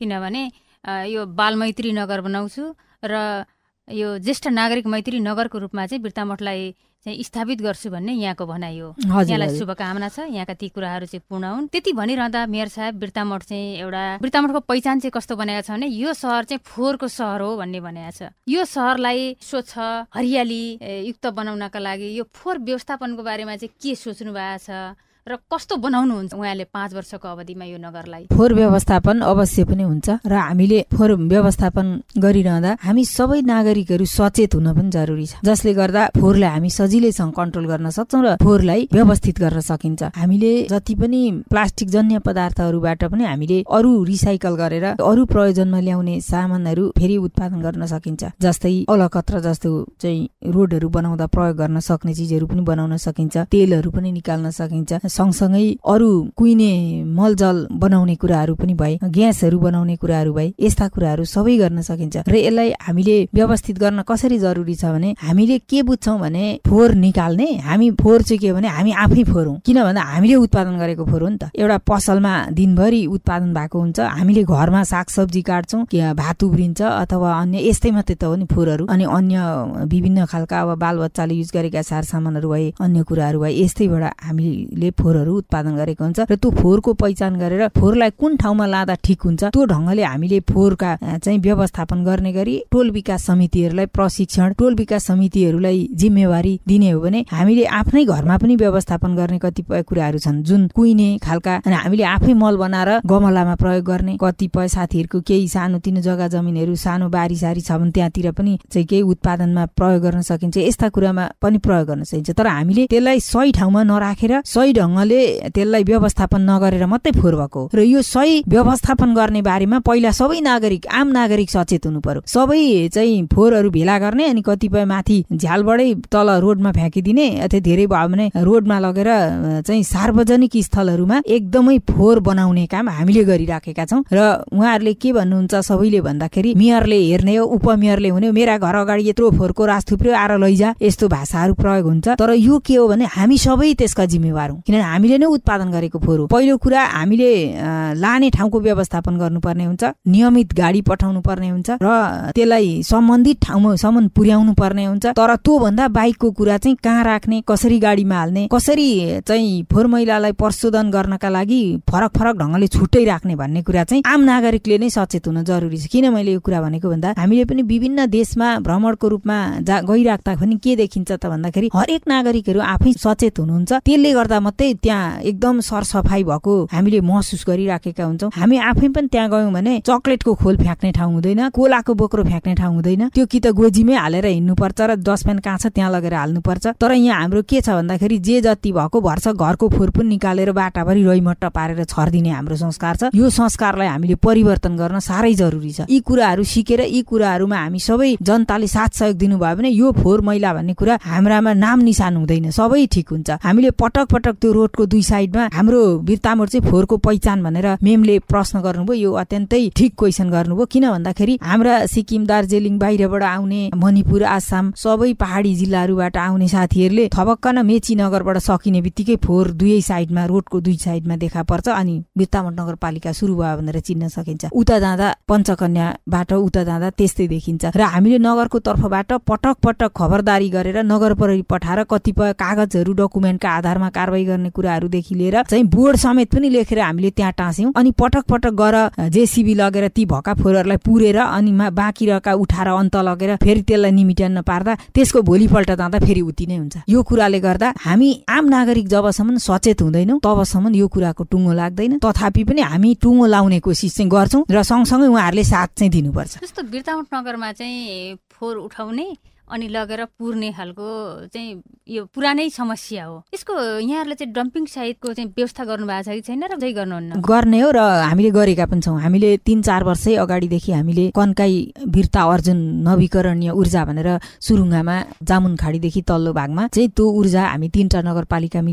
किनभने यो बाल मैत्री नगर बनाउँछु र यो ज्येष्ठ नागरिक मैत्री नगरको रूपमा चाहिँ बिर्तामठलाई चाहिँ स्थापित गर्छु भन्ने यहाँको भनाइ हो। यहाँलाई शुभकामना छ, यहाँका ती कुराहरू चाहिँ पूर्ण हुन्। त्यति भनिरहँदा मेयर साहब बिर्तामठ चाहिँ एउटा बिर्तामठको पहिचान चाहिँ कस्तो बनाएको छ भने यो सहर चाहिँ फोहोरको सहर हो भन्ने बनाएको छ। यो सहरलाई स्वच्छ हरियाली युक्त बनाउनका लागि यो फोहोर व्यवस्थापनको बारेमा चाहिँ के सोच्नु भएको छ र कस्तो बनाउनुहुन्छ उहाँले पाँच वर्षको अवधिमा यो नगरलाई? फोहोर व्यवस्थापन अवश्य पनि हुन्छ र हामीले फोहोर व्यवस्थापन गरिरहँदा हामी सबै नागरिकहरू सचेत हुन पनि जरुरी छ, जसले गर्दा फोहोरलाई हामी सजिलैसँग कन्ट्रोल गर्न सक्छौँ र फोहोरलाई व्यवस्थित गर्न सकिन्छ। हामीले जति पनि प्लास्टिक जन्य पदार्थहरूबाट पनि हामीले अरू रिसाइकल गरेर अरू प्रयोजनमा ल्याउने सामानहरू फेरि उत्पादन गर्न सकिन्छ। जस्तै अलकत्र जस्तो चाहिँ रोडहरू बनाउँदा प्रयोग गर्न सक्ने चिजहरू पनि बनाउन सकिन्छ, तेलहरू पनि निकाल्न सकिन्छ। सँगसँगै अरू कुहिने मलजल बनाउने कुराहरू पनि भए, ग्यासहरू बनाउने कुराहरू भए, यस्ता कुराहरू सबै गर्न सकिन्छ। र यसलाई हामीले व्यवस्थित गर्न कसरी जरुरी छ भने हामीले के बुझ्छौँ भने फोहोर निकाल्ने, हामी फोहोर चाहिँ के भने हामी आफै फोहोर हौँ, किन भन्दा हामीले उत्पादन गरेको फोहोर हो नि त। एउटा पसलमा दिनभरि उत्पादन भएको हुन्छ, हामीले घरमा सागसब्जी काट्छौँ, भात उब्रिन्छ अथवा अन्य यस्तै मात्रै त हो नि फोहोरहरू। अनि अन्य विभिन्न खालका अब बालबच्चाले युज गरेका सारसामानहरू भए, अन्य कुराहरू भए, यस्तैबाट हामीले फोहोरहरू उत्पादन गरेको हुन्छ। र त्यो फोहोरको पहिचान गरेर फोहोरलाई कुन ठाउँमा लाँदा ठिक हुन्छ त्यो ढङ्गले हामीले फोहोरका चाहिँ व्यवस्थापन गर्ने गरी टोल विकास समितिहरूलाई प्रशिक्षण, टोल विकास समितिहरूलाई जिम्मेवारी दिने हो भने हामीले आफ्नै घरमा पनि व्यवस्थापन गर्ने कतिपय कुराहरू छन् जुन कुहिने खालका, अनि हामीले आफै मल बनाएर गमलामा प्रयोग गर्ने, कतिपय साथीहरूको केही सानो तिनो जग्गा जमिनहरू सानो बारी सारी छ भने त्यहाँतिर पनि चाहिँ केही उत्पादनमा प्रयोग गर्न सकिन्छ, यस्ता कुरामा पनि प्रयोग गर्न सकिन्छ। तर हामीले त्यसलाई सही ठाउँमा नराखेर सही ढङ्गले त्यसलाई व्यवस्थापन नगरेर मात्रै फोहोर भएको र यो सही व्यवस्थापन गर्ने बारेमा पहिला सबै नागरिक आम नागरिक सचेत हुनु पर्यो। सबै चाहिँ फोहोरहरू भेला गर्ने अनि कतिपय माथि झ्यालबाटै तल रोडमा फ्याँकिदिने अथवा धेरै भयो भने रोडमा लगेर चाहिँ सार्वजनिक स्थलहरूमा एकदमै फोहोर बनाउने काम हामीले गरिराखेका छौँ। र उहाँहरूले के भन्नुहुन्छ सबैले भन्दाखेरि मेयरले हेर्ने हो, उपमेयरले हुने हो, मेरा घर अगाडि यत्रो फोहोरको रास थुप्रो आएर लैजा, यस्तो भाषाहरू प्रयोग हुन्छ। तर यो के हो भने हामी सबै त्यसका जिम्मेवार हौँ, किनभने हामीले नै उत्पादन गरेको फोहोर हो। पहिलो कुरा हामीले लाने ठाउँको व्यवस्थापन गर्नुपर्ने हुन्छ, नियमित गाडी पठाउनु पर्ने हुन्छ र त्यसलाई सम्बन्धित ठाउँमा सम्म पुर्याउनु पर्ने हुन्छ। तर त्यो भन्दा बाइकको कुरा चाहिँ कहाँ राख्ने, कसरी गाडीमा हाल्ने, कसरी चाहिँ फोहोर मैलालाई प्रशोधन गर्नका लागि फरक फरक ढङ्गले छुट्टै राख्ने भन्ने कुरा चाहिँ आम नागरिकले नै सचेत हुन जरुरी छ। किन मैले यो कुरा भनेको भन्दा हामीले पनि विभिन्न देशमा भ्रमणको रूपमा जा गइराख्दा पनि के देखिन्छ त भन्दाखेरि हरेक नागरिकहरू आफै सचेत हुनुहुन्छ, त्यसले गर्दा मात्रै त्यहाँ एकदम सरसफाइ भएको हामीले महसुस गरिराखेका हुन्छौँ। हामी आफै पनि त्यहाँ गयौँ भने चक्लेटको खोल फ्याँक्ने ठाउँ हुँदैन, कोलाको बोक्रो फ्याँक्ने ठाउँ हुँदैन, त्यो कि त गोजीमै हालेर हिँड्नुपर्छ र डस्टबिन कहाँ छ त्यहाँ लगेर हाल्नुपर्छ। तर यहाँ हाम्रो के छ भन्दाखेरि जे जति भएको भर्छ घरको फोहोर पनि निकालेर बाटाभरि रैमट्ट पारेर छरिदिने हाम्रो संस्कार छ। यो संस्कारलाई हामीले परिवर्तन गर्न साह्रै जरुरी छ। यी कुराहरू सिकेर यी कुराहरूमा हामी सबै जनताले साथ सहयोग दिनुभयो भने यो फोहोर मैला भन्ने कुरा हाम्रामा नाम निशान हुँदैन, सबै ठिक हुन्छ। हामीले पटक पटक त्यो रोडको दुई साइडमा हाम्रो बिर्तामोड चाहिँ फोहोरको पहिचान भनेर मेमले प्रश्न गर्नुभयो, यो अत्यन्तै ठिक क्वेसन गर्नुभयो। किन भन्दाखेरि हाम्रा सिक्किम, दार्जिलिङ, बाहिरबाट आउने, मणिपुर, आसाम सबै पहाडी जिल्लाहरूबाट आउने साथीहरूले थपक्क न मेची नगरबाट सकिने बित्तिकै फोहोर दुवै साइडमा रोडको दुई साइडमा देखा पर्छ अनि बिर्तामोड नगरपालिका सुरु भयो भनेर चिन्न सकिन्छ। उता जाँदा पञ्चकन्याबाट उता जाँदा त्यस्तै देखिन्छ। र हामीले नगरको तर्फबाट पटक पटक खबरदारी गरेर नगर प्रहरी पठाएर कतिपय कागजहरू डकुमेन्टका आधारमा कारबाही गर्ने कुराहरूदेखि लिएर चाहिँ बोर्ड समेत पनि लेखेर हामीले त्यहाँ टाँस्यौँ। अनि पटक पटक गएर जेसिबी लगेर ती भएका फोहोरहरूलाई पुरेर अनि बाँकी रहेका उठाएर अन्त लगेर फेरि त्यसलाई निमिट्यान्न पार्दा त्यसको भोलिपल्ट जाँदा फेरि उति नै हुन्छ। यो कुराले गर्दा हामी आम नागरिक जबसम्म सचेत हुँदैनौँ तबसम्म यो कुराको टुङ्गो लाग्दैन। तथापि पनि हामी टुङ्गो लाउने कोसिस चाहिँ गर्छौँ र सँगसँगै उहाँहरूले साथ चाहिँ दिनुपर्छ। जस्तो बिर्तामोड नगरमा चाहिँ फोहोर उठाउने अनि लगेर पुर्ने खालको चाहिँ यो पुरानै समस्या हो। यसको यहाँहरूले चाहिँ डम्पिङ साइटको चाहिँ व्यवस्था गर्नु भएको छ कि छैन र चाहिँ गर्नुहुन्न? गर्ने हो र हामीले गरेका पनि छौँ। हामीले तीन चार वर्षै अगाडिदेखि हामीले कन्काई बिर्ता अर्जुन नवीकरणीय ऊर्जा भनेर सुरुङ्गामा जामुन खाडीदेखि तल्लो भागमा चाहिँ त्यो ऊर्जा हामी तीनटा नगरपालिका मिलेर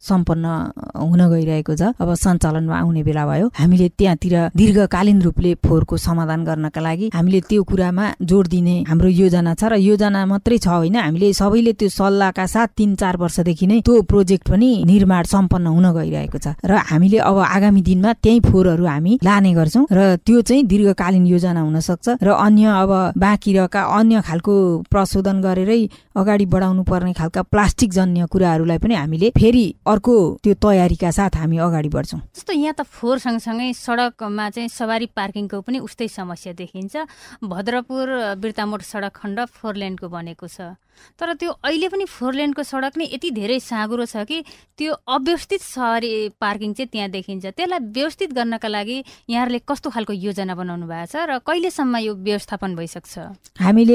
सम्पन्न हुन गइरहेको छ। अब सञ्चालनमा आउने बेला भयो। हामीले त्यहाँतिर दीर्घकालीन रूपले फोहोरको समाधान गर्नका लागि हामीले त्यो कुरामा जोड दिने हाम्रो योजना छ र योजना मात्रै छ होइन, हामीले सबैले त्यो सल्लाहका साथ तीन चार वर्षदेखि नै त्यो प्रोजेक्ट पनि निर्माण सम्पन्न हुन गइरहेको छ र हामीले अब आगामी दिनमा त्यही फोहोरहरू हामी लाने गर्छौँ र त्यो चाहिँ दीर्घकालीन योजना हुन सक्छ र अन्य अब बाँकी रहेका अन्य खालको प्रशोधन गरेरै अगाडि बढाउनु पर्ने खालका प्लास्टिक जन्य कुराहरूलाई पनि हामीले फेरि अर्को त्यो तयारीका साथ हामी अगाडि बढ्छौँ। जस्तो यहाँ त फोहोर सँगसँगै सडकमा चाहिँ सवारी पार्किङको पनि उस्तै समस्या देखिन्छ। भद्रपुर बिर्तामोड सडक खण्ड फोर लेनको बनेको छ, तर त्यो अहिले पनि फोर लेनको सडक नै यति धेरै साँघुरो छ कि त्यो अव्यवस्थित सवारी पार्किङ चाहिँ त्यहाँ देखिन्छ। त्यसलाई व्यवस्थित गर्नका लागि यहाँहरूले कस्तो खालको योजना बनाउनु भएको छ र कहिलेसम्म यो व्यवस्थापन भइसक्छ? हामीले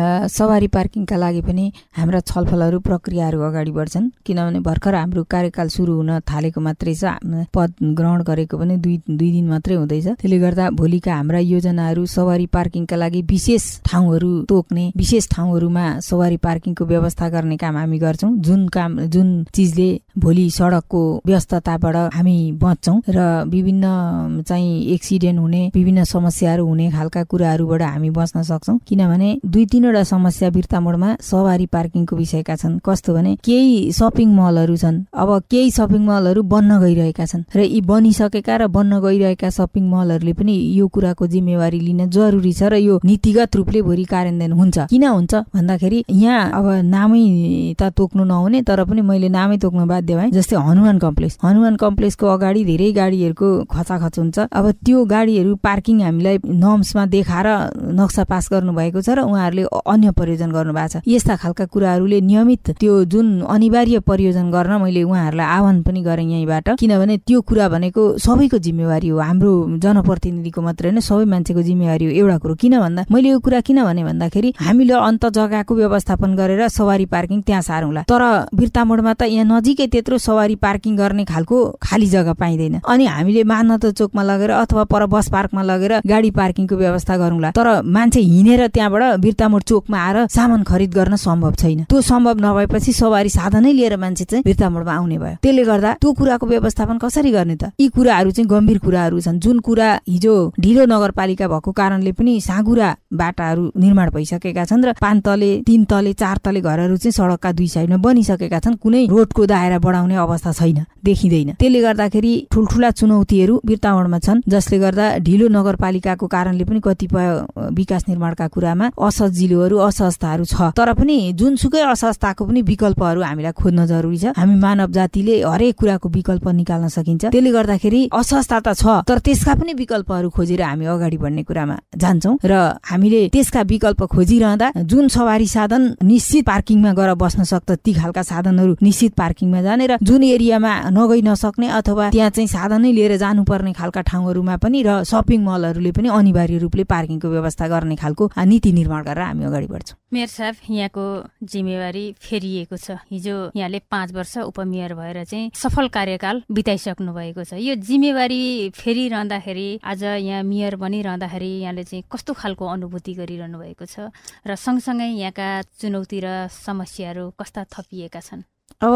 सवारी पार्किङका लागि पनि हाम्रा छलफलहरू प्रक्रियाहरू अगाडि बढ्छन्, किनभने भर्खर हाम्रो कार्यकाल सुरु हुन थालेको मात्रै छ। पद ग्रहण गरेको पनि दुई दुई दिन मात्रै हुँदैछ। त्यसले गर्दा भोलिका हाम्रा योजनाहरू सवारी पार्किङका लागि विशेष ठाउँहरू तोक्ने, विशेष ठाउँहरूमा सवारी पार्किङको व्यवस्था गर्ने काम हामी गर्छौँ। जुन काम जुन चिजले भोलि सडकको व्यस्तताबाट हामी बच्छौँ र विभिन्न चाहिँ एक्सिडेन्ट हुने, विभिन्न समस्याहरू हुने खालका कुराहरूबाट हामी बच्न सक्छौँ। किनभने दुई तीनवटा समस्या बिर्तामोडमा सवारी पार्किङको विषयका छन्। कस्तो भने केही सपिङ मलहरू छन्, अब केही सपिङ मलहरू बन्न गइरहेका छन् र यी बनिसकेका र बन्न गइरहेका सपिङ मलहरूले पनि यो कुराको जिम्मेवारी लिन जरुरी छ र यो नीतिगत रूपले भोलि कार्यान्वयन हुन्छ। किन हुन्छ भन्दाखेरि यहाँ अब नामै त तोक्नु नहुने, तर पनि मैले नामै तोक्न बाध्य भएँ। जस्तै हनुमान कम्प्लेक्स, हनुमान कम्प्लेक्सको अगाडि धेरै गाडीहरूको खचाखच हुन्छ। अब त्यो गाडीहरू पार्किङ हामीलाई नर्म्समा देखाएर नक्सा पास गर्नु भएको छ र उहाँहरूले अन्य प्रयोजन गर्नु भएको छ। यस्ता खालका कुराहरूले नियमित त्यो जुन अनिवार्य प्रयोजन गर्न मैले उहाँहरूलाई आह्वान पनि गरेँ यहीँबाट, किनभने त्यो कुरा भनेको सबैको जिम्मेवारी हो, हाम्रो जनप्रतिनिधिको मात्रै होइन, सबै मान्छेको जिम्मेवारी हो। एउटा कुरो किन भन्दा मैले यो कुरा किन भने भन्दाखेरि हामीले अन्त जग्गाको व्यवस्थापन गरेर सवारी पार्किङ त्यहाँ सारौँला, तर बिर्तामोडमा त यहाँ नजिकै त्यत्रो सवारी पार्किङ गर्ने खालको खाली जग्गा पाइँदैन। अनि हामीले मानवता चोकमा लगेर अथवा पर बस पार्कमा लगेर गाडी पार्किङको व्यवस्था गरौँला, तर मान्छे हिँडेर त्यहाँबाट बिर्तामोड चोकमा आएर सामान खरिद गर्न सम्भव छैन। त्यो सम्भव नभएपछि सवारी साधनै लिएर मान्छे चाहिँ बिर्तामोडमा आउने भयो। त्यसले गर्दा त्यो कुराको व्यवस्थापन कसरी गर्ने त? यी कुराहरू चाहिँ गम्भीर कुराहरू छन्, जुन कुरा हिजो ढिलो नगरपालिका भएको कारणले पनि साँघुरा बाटाहरू निर्माण भइसकेका छन् र पाँच तले तीन तले चार तले घरहरू चाहिँ सडकका दुई साइडमा बनिसकेका छन्। कुनै रोडको दायरा बढाउने अवस्था छैन, देखिँदैन। त्यसले गर्दाखेरि ठुल्ठुला चुनौतीहरू बिर्तामोडमा छन्, जसले गर्दा ढिलो नगरपालिकाको कारणले पनि कतिपय विकास निर्माणका कुरामा असजिलोहरू असहजताहरू छ। तर पनि जुनसुकै असहजताको पनि विकल्पहरू हामीलाई खोज्न जरुरी छ। हामी मानव जातिले हरेक कुराको विकल्प निकाल्न सकिन्छ। त्यसले गर्दाखेरि असहजता त छ, तर त्यसका पनि विकल्पहरू खोजेर हामी अगाडि बढ्ने कुरामा जान्छौँ र हामीले त्यसका विकल्प खोजिरहँदा जुन सवारी साधन निश्चित पार्किङमा गएर बस्न सक्छ ती खालका साधनहरू निश्चित पार्किङमा जाने र जुन एरियामा नगइ नसक्ने अथवा त्यहाँ चाहिँ साधनै लिएर जानुपर्ने खालका ठाउँहरूमा पनि र सपिङ मलहरूले पनि अनिवार्य रूपले पार्किङको व्यवस्था गर्ने खालको नीति निर्माण गरेर हामी अगाडि बढ्छौँ। मेयर साहब, यहाँको जिम्मेवारी फेरिएको छ। हिजो यहाँले पाँच वर्ष उपमेयर भएर चाहिँ सफल कार्यकाल बिताइसक्नु भएको छ। यो जिम्मेवारी फेरिरहँदाखेरि, आज यहाँ मेयर बनिरहँदाखेरि यहाँले चाहिँ कस्तो खालको अनुभूति गरिरहनु भएको छ र सँगसँगै यहाँका चुनौती र समस्याहरू कस्ता थपिएका छन्? अब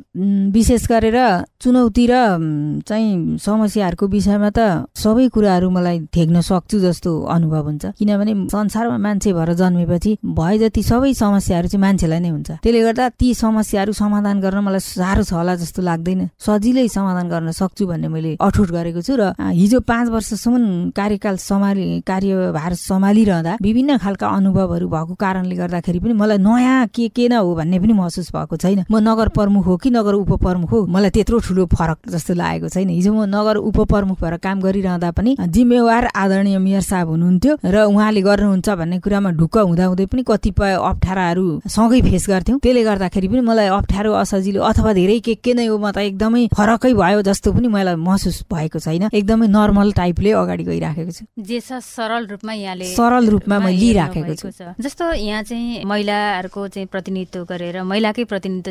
विशेष गरेर चुनौती र चाहिँ समस्याहरूको विषयमा त सबै कुराहरू मलाई थेक्न सक्छु जस्तो अनुभव हुन्छ। किनभने संसारमा मान्छे भएर जन्मेपछि भए जति सबै समस्याहरू चाहिँ मान्छेलाई नै हुन्छ। त्यसले गर्दा ती समस्याहरू समाधान गर्न मलाई साह्रो छ होला जस्तो लाग्दैन, सजिलै समाधान गर्न सक्छु भन्ने मैले अठोट गरेको छु। र हिजो पाँच वर्षसम्म कार्यकाल सम्हाली कार्यभार सम्हालिरहँदा विभिन्न खालका अनुभवहरू भएको कारणले गर्दाखेरि पनि मलाई नयाँ के के न हो भन्ने पनि महसुस भएको छैन। म नगर प्रमुख हो कि नगर उपप्रमुख हो, मलाई त्यत्रो ठुलो फरक जस्तो लागेको छैन। हिजो म नगर उपप्रमुख भएर काम गरिरहँदा पनि जिम्मेवार आदरणीय मेयर साहब हुनुहुन्थ्यो र उहाँले गर्नुहुन्छ भन्ने कुरामा ढुक्क हुँदाहुँदै पनि कतिपय अप्ठ्याराहरू सँगै फेस गर्थ्यौँ। त्यसले गर्दाखेरि पनि मलाई अप्ठ्यारो असजिलो अथवा धेरै के के नै हो, म त एकदमै फरकै भयो जस्तो पनि मलाई महसुस भएको छैन। एकदमै नर्मल टाइपले अगाडि गइराखेको छु। जे छ सरल रूपमा यहाँले सरल रूपमा मैले लिइराखेको छु। जस्तो यहाँ चाहिँ महिलाहरूको चाहिँ प्रतिनिधित्व गरेर महिलाकै प्रतिनिधित्व चाहिँ मैले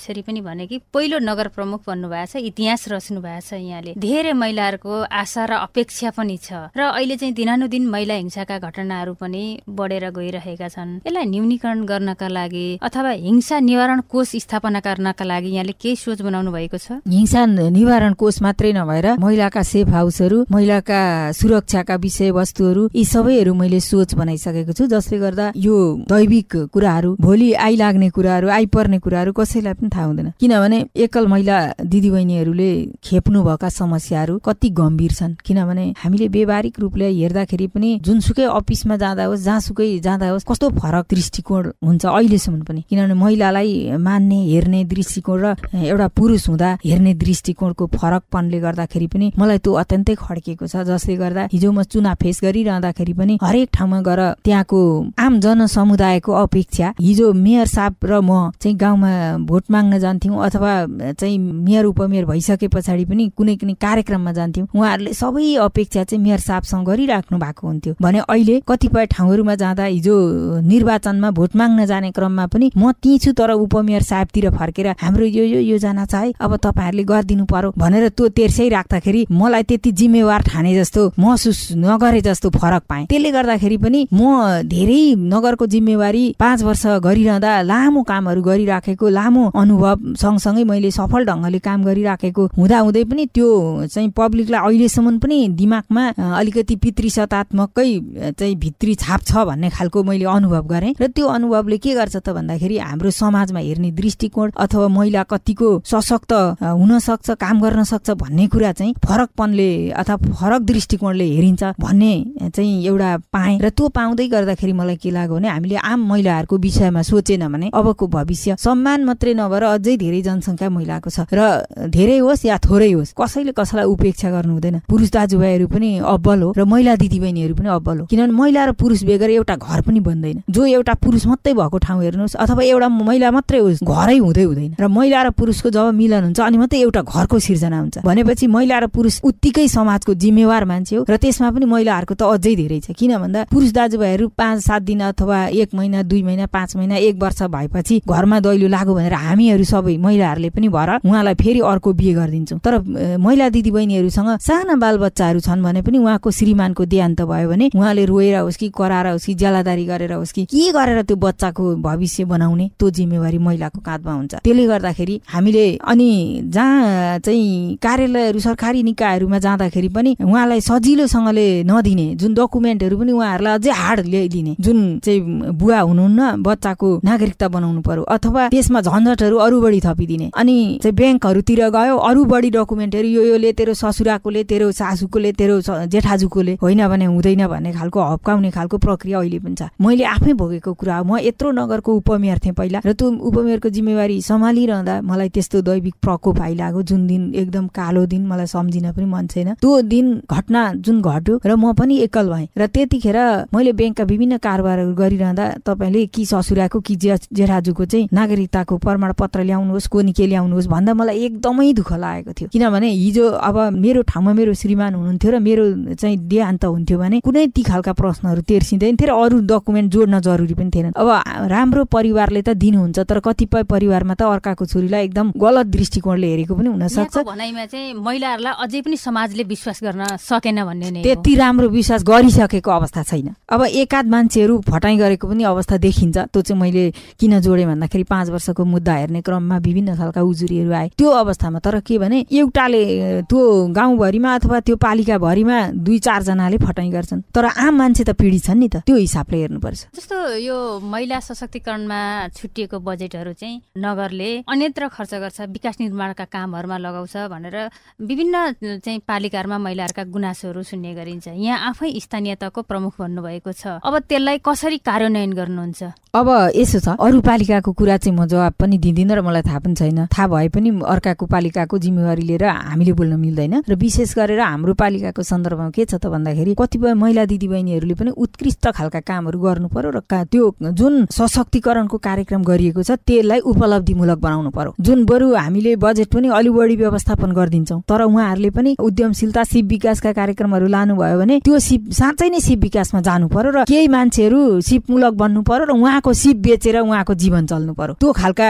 यसरी पनि भने कि पहिलो नगर प्रमुख बन्नुभएको छ, इतिहास रच्नु भएको छ यहाँले। धेरै महिलाहरूको आशा र अपेक्षा पनि छ र अहिले चाहिँ दिनानुदिन महिला हिंसाका घटनाहरू पनि बढेर गइरहेका छन्। यसलाई न्यूनीकरण गर्नका लागि अथवा हिंसा निवारण कोष स्थापना गर्नका लागि यहाँले केही सोच बनाउनु भएको छ? हिंसा निवारण कोष मात्रै नभएर महिलाका सेफ हाउसहरू, महिलाका सुरक्षाका विषयवस्तुहरू, यी सबैहरू मैले सोच बनाइसकेको छु, जसले गर्दा यो दैविक कुराहरू, भोलि आइलाग्ने कुराहरू, आइपर्ने कुराहरू कसैलाई पनि थाहा हुँदैन। किनभने एकल महिला दिदीबहिनीहरूले खेप्नुभएका समस्याहरू कति गम्भीर छन्। किनभने हामीले व्यवहारिक रूपले हेर्दाखेरि पनि जुनसुकै अफिसमा जाँदा होस्, जहाँसुकै जाँदा होस्, कस्तो फरक दृष्टिकोण हुन्छ अहिलेसम्म पनि। किनभने महिलालाई मान्ने हेर्ने दृष्टिकोण र एउटा पुरुष हुँदा हेर्ने दृष्टिकोणको फरकपनले गर्दाखेरि पनि मलाई त्यो अत्यन्तै खड्केको छ। जसले गर्दा हिजो म चुनाव फेस गरिरहँदाखेरि पनि हरेक ठाउँमा गएर त्यहाँको आम जनसमुदायको अपेक्षा, हिजो मेयर साहब र म चाहिँ गाउँमा भोट माग्न जान्थ्यौँ अथवा चाहिँ मेयर उपमेयर भइसके पछाडि पनि कुनै कुनै कार्यक्रममा जान्थ्यौँ, उहाँहरूले सबै अपेक्षा चाहिँ मेयर साहबसँग गरिराख्नु भएको हुन्थ्यो भने अहिले कतिपय ठाउँहरूमा जाँदा हिजो निर्वाचनमा भोट माग्न जाने क्रममा पनि म ती छु, तर उपमेयर साहबतिर फर्केर हाम्रो यो यो योजना छ है, अब तपाईँहरूले गरिदिनु पर्यो भनेर त्यो तेर्सै राख्दाखेरि मलाई त्यति जिम्मेवार ठाने जस्तो महसुस नगरे जस्तो फरक पाएँ। त्यसले गर्दाखेरि पनि म धेरै नगरको जिम्मेवारी पाँच वर्ष गरिरहँदा लामो कामहरू गरिराखेको, लामो अनुभव सँगसँगै मैले सफल ढङ्गले काम गरिराखेको हुँदाहुँदै पनि त्यो चाहिँ पब्लिकलाई अहिलेसम्म पनि दिमागमा अलिकति पितृसत्तात्मकै चाहिँ भित्री छाप छ भन्ने खालको मैले अनुभव गरेँ। र त्यो अनुभवले के गर्छ त भन्दाखेरि हाम्रो समाजमा हेर्ने दृष्टिकोण अथवा महिला कतिको सशक्त हुन सक्छ, काम गर्न सक्छ भन्ने कुरा चाहिँ फरकपनले अथवा फरक दृष्टिकोणले हेरिन्छ भन्ने चाहिँ एउटा पाएँ। र त्यो पाउँदै गर्दाखेरि मलाई के लाग्यो भने हामीले आम महिलाहरूको विषयमा सोचेन भने अबको भविष्य सम्मान मात्रै नभएर अझै धेरै जनसङ्ख्या महिलाको छ र धेरै होस् या थोरै होस् कसैले कसैलाई उपेक्षा गर्नु हुँदैन। पुरुष दाजुभाइहरू पनि अब्बल हो र महिला दिदीबहिनीहरू पनि अब्बल हो। किनभने महिला र पुरुष बेगर एउटा घर पनि बन्दैन। जो एउटा पुरुष मात्रै भएको ठाउँ हेर्नुहोस् अथवा एउटा महिला मात्रै होस्, घरै हुँदै हुँदैन। र महिला र पुरुषको जब मिलन हुन्छ अनि मात्रै एउटा घरको सिर्जना हुन्छ भनेपछि महिला र पुरुष उत्तिकै समाजको जिम्मेवार मान्छे हो। र त्यसमा पनि महिलाहरूको त अझै धेरै छ। किन भन्दा पुरुष दाजुभाइहरू पाँच सात दिन अथवा एक महिना, दुई महिना, पाँच महिना, एक वर्ष भएपछि घरमा दैलो लाग्यो भनेर हामीहरू सबै महिलाहरूले पनि भएर उहाँलाई फेरि अर्को बिहे गरिदिन्छौँ। तर महिला दिदीबहिनीहरूसँग साना बालबच्चाहरू छन् भने पनि उहाँको श्रीमानको देहान्त भयो भने उहाँले रोएर होस् कि कराएर होस् कि ज्यालादारी गरेर होस् कि के गरेर त्यो बच्चाको भविष्य बनाउने त्यो जिम्मेवारी महिलाको काँधमा हुन्छ। त्यसले गर्दाखेरि हामीले अनि जहाँ चाहिँ कार्यालयहरू, सरकारी निकायहरूमा जाँदाखेरि पनि उहाँलाई सजिलोसँगले नदिने जुन डकुमेन्टहरू पनि उहाँहरूलाई अझै हार्ड ल्याइदिने, जुन चाहिँ बुवा हुनुहुन्न बच्चाको नागरिकता बनाउनु पर्यो अथवा त्यसमा झन्झटहरू अरू बढी थपिदिने। अनि चाहिँ ब्याङ्कहरूतिर गयो अरू बढी डकुमेन्टहरू यो योले तेरो ससुराकोले, तेरो सासूकोले, तेरो जेठाजुकोले होइन भने हुँदैन भन्ने खालको हप्काउने खालको प्रक्रिया अहिले पनि छ। मैले आफै भोगेको कुरा हो। म यत्रो नगरको उपमेयर थिएँ पहिला र त्यो उपमेयरको जिम्मेवारी सम्हालिरहँदा मलाई त्यस्तो दैविक प्रकोप आइलाग्यो जुन दिन एकदम कालो दिन, मलाई सम्झिन पनि मन छैन। त्यो दिन घटना जुन घट्यो र म पनि एकल भएँ र त्यतिखेर मैले ब्याङ्कका विभिन्न कारोबारहरू गरिरहँदा तपाईँले कि ससुराको कि जेठाजुको चाहिँ नागरिकताको प्रमाणपत्र ल्याउनुहोस्, कोनी के ल्याउनुहोस् भन्दा मलाई एकदमै दुःख लागेको थियो। किनभने हिजो अब मेरो ठाउँमा मेरो श्रीमान हुनुहुन्थ्यो र मेरो चाहिँ देहान्त हुन्थ्यो भने कुनै ती खालका प्रश्नहरू तेर्सिँदैन थियो र अरू डकुमेन्ट जोड्न जरुरी पनि थिएन। अब राम्रो परिवारले त दिनुहुन्छ, तर कतिपय परिवारमा त अर्काको छोरीलाई एकदम गलत दृष्टिकोणले हेरेको पनि हुन सक्छ। भनाइमा चाहिँ महिलाहरूलाई अझै पनि समाजले विश्वास गर्न सकेन भन्ने नै त्यति राम्रो विश्वास गरिसकेको अवस्था छैन। अब एकाध मान्छेहरू फटाइ गरेको पनि अवस्था देखिन्छ। त्यो चाहिँ मैले किन जोडेँ भन्दाखेरि पाँच वर्षको मुद्दा हेर्ने क्रममा विभिन्न खालका उजुरीहरू आए त्यो अवस्थामा। तर के भने एउटाले त्यो गाउँभरिमा अथवा त्यो पालिकाभरिमा दुई चारजनाले फटाइ गर्छन्, तर आम मान्छे त पीडित छन् नि त। त्यो हिसाबले हेर्नुपर्छ। जस्तो यो महिला सशक्तिकरणमा छुटिएको बजेटहरू चाहिँ नगरले अन्यत्र खर्च गर्छ, विकास निर्माणका कामहरूमा लगाउँछ भनेर विभिन्न चाहिँ पालिकाहरूमा महिलाहरूका गुनासोहरू सुन्ने गरिन्छ। यहाँ आफै स्थानीय तहको प्रमुख भन्नुभएको छ, अब त्यसलाई कसरी कार्यान्वयन गर्नुहुन्छ? अब यसो छ, अरू पालिकाको कुरा चाहिँ म जवाब पनि दिँदिनँ र मलाई थाहा पनि छैन। थाहा भए पनि अर्काको पालिकाको जिम्मेवारी लिएर हामीले बोल्न मिल्दैन। र विशेष गरेर हाम्रो पालिकाको सन्दर्भमा के छ त भन्दाखेरि कतिपय महिला दिदीबहिनीहरूले पनि उत्कृष्ट खालका कामहरू गर्नु पर्यो र त्यो जुन सशक्तिकरणको कार्यक्रम गरिएको छ त्यसलाई उपलब्धिमूलक बनाउनु पर्यो। जुन बरु हामीले बजेट पनि अलि बढी व्यवस्थापन गरिदिन्छौँ, तर उहाँहरूले पनि उद्यमशीलता सिप विकासका कार्यक्रमहरू लानुभयो भने त्यो सिप साँच्चै नै सिप विकासमा जानु पर्यो र केही मान्छेहरू सिपमूलक बन्नु पर्यो र उहाँको सिप बेचेर उहाँको जीवन चल्नु पर्यो। त्यो खालका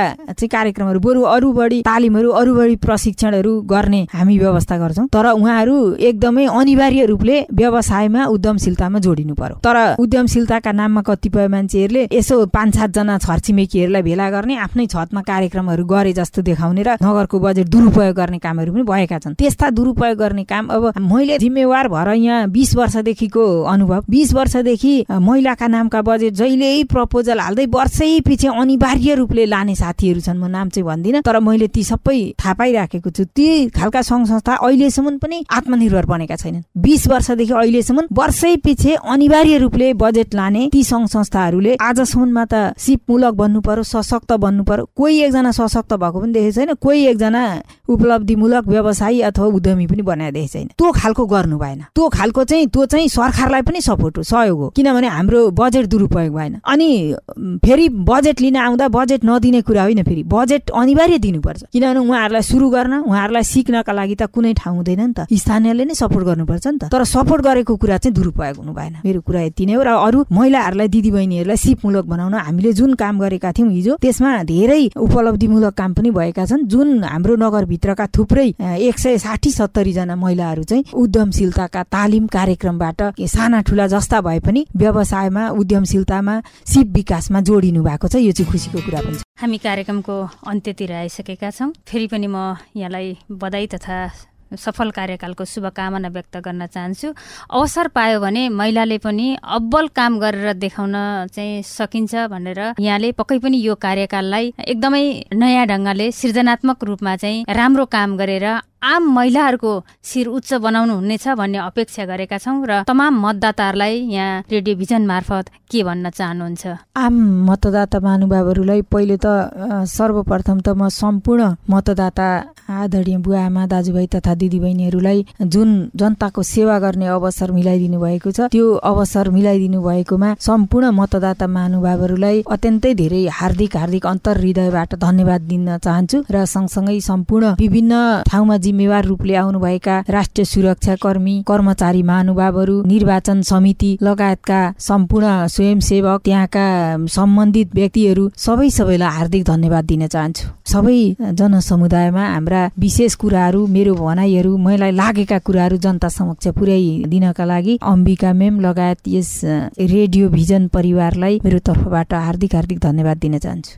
चाहिँ कार्यक्रमहरू बरु अरू बढी तालिमहरू अरू बढी प्रशिक्षणहरू गर्ने हामी व्यवस्था गर्छौँ। तर उहाँहरू एकदमै अनिवार्य रूपले व्यवसायमा उद्यमशीलतामा जोडिनु पर्यो। तर उद्यमशीलताका नाममा कतिपय मान्छेहरूले यसो पाँच सातजना छरछिमेकीहरूलाई भेला गर्ने आफ्नै छतमा कार्यक्रमहरू गरे जस्तो देखाउने र नगरको बजेट दुरुपयोग गर्ने कामहरू पनि भएका छन्। त्यस्ता दुरुपयोग गर्ने काम अब मैले जिम्मेवार भएर यहाँ बीस वर्षदेखिको अनुभव बीस वर्षदेखि महिलाका नामका बजेट जहिले प्रपोजल हाल्दै वर्षै पछि अनिवार्य रूपले लाने साथीहरू छन्। म नाम चाहिँ भन्दिनँ, तर मैले ती सबै थाहा पाइराखेको छु। ती खालका सङ्घ संस्था अहिलेसम्म पनि आत्मनिर्भर बनेका छैनन्। बीस वर्षदेखि अहिलेसम्म वर्षै पछि अनिवार्य रूपले बजेट लाने ती सङ्घ संस्थाहरूले आजसम्ममा त सिपमूलक बन्नु पर्यो, सशक्त बन्नु पर्यो। कोही एकजना सशक्त भएको पनि देखेको छैन, कोही एकजना उपलब्धिमूलक व्यवसायी अथवा उद्यमी पनि बनाएको देखेको छैन। त्यो खालको गर्नु भएन। त्यो खालको चाहिँ त्यो चाहिँ सरकारलाई पनि सपोर्ट हो, सहयोग हो, किनभने हाम्रो बजेट दुरुपयोग भएन। अनि फेरि बजेट लिन आउँदा बजेट नदिने कुरा होइन, फेरि बजेट अनिवार्य दिनुपर्छ। किनभने उहाँहरूलाई सुरु गर्न उहाँहरूलाई सिक्नका लागि त कुनै ठाउँ हुँदैन नि त, स्थानीयले नै सपोर्ट गर्नुपर्छ नि त। तर सपोर्ट गरेको कुरा चाहिँ दुरुपयोग हुनु भएन। मेरो कुरा यति नै हो। र अरू महिलाहरूलाई दिदीबहिनीहरूलाई सिपमूलक बनाउन हामीले जुन काम गरेका थियौँ हिजो, त्यसमा धेरै उपलब्धिमूलक काम पनि भएका छन्। जुन हाम्रो नगरभित्रका थुप्रै एक सय साठी सत्तरी जना महिलाहरू चाहिँ उद्यमशीलताका तालिम कार्यक्रमबाट साना ठुला जस्ता भए पनि व्यवसायमा उद्यमशीलतामा सिप विकासमा जोडिनु भएको छ। यो चाहिँ खुसीको कुरा पनि छ। हामी कार्यक्रमको अन्त्यतिर आइसकेका छौँ। फेरि पनि म यहाँलाई बधाई तथा सफल कार्यकालको शुभकामना व्यक्त गर्न चाहन्छु। अवसर पायो भने महिलाले पनि अब्बल काम गरेर देखाउन चाहिँ सकिन्छ भनेर यहाँले पक्कै पनि यो कार्यकाललाई एकदमै नयाँ ढङ्गले सृजनात्मक रूपमा चाहिँ राम्रो काम गरेर आम महिलाहरूको शिर उच्च बनाउनु हुनेछ भन्ने अपेक्षा गरेका छौँ। र तमाम मतदाताहरूलाई यहाँ रेडियो भिजन मार्फत के भन्न चाहनुहुन्छ? आम मतदाता महानुभावहरूलाई पहिले त सर्वप्रथम त म सम्पूर्ण मतदाता आदरणीय बुवा आमा दाजुभाइ तथा दिदीबहिनीहरूलाई जुन जनताको सेवा गर्ने अवसर मिलाइदिनु भएको छ, त्यो अवसर मिलाइदिनु भएकोमा सम्पूर्ण मतदाता महानुभावहरूलाई अत्यन्तै धेरै हार्दिक हार्दिक अन्तर हृदयबाट धन्यवाद दिन चाहन्छु। र सँगसँगै सम्पूर्ण विभिन्न ठाउँमा जिम्मेवार रूपले आउनुभएका राष्ट्रिय सुरक्षा कर्मी, कर्मचारी महानुभावहरू, निर्वाचन समिति लगायतका सम्पूर्ण स्वयंसेवक, त्यहाँका सम्बन्धित व्यक्तिहरू सबै सबैलाई हार्दिक धन्यवाद दिन चाहन्छु। सबै जनसमुदायमा हाम्रा विशेष कुराहरू, मेरो भनाइहरू, मलाई लागेका कुराहरू जनता समक्ष पुर्याइदिनका लागि अम्बिका मेम लगायत यस रेडियो भिजन परिवारलाई मेरो तर्फबाट हार्दिक हार्दिक धन्यवाद दिन चाहन्छु।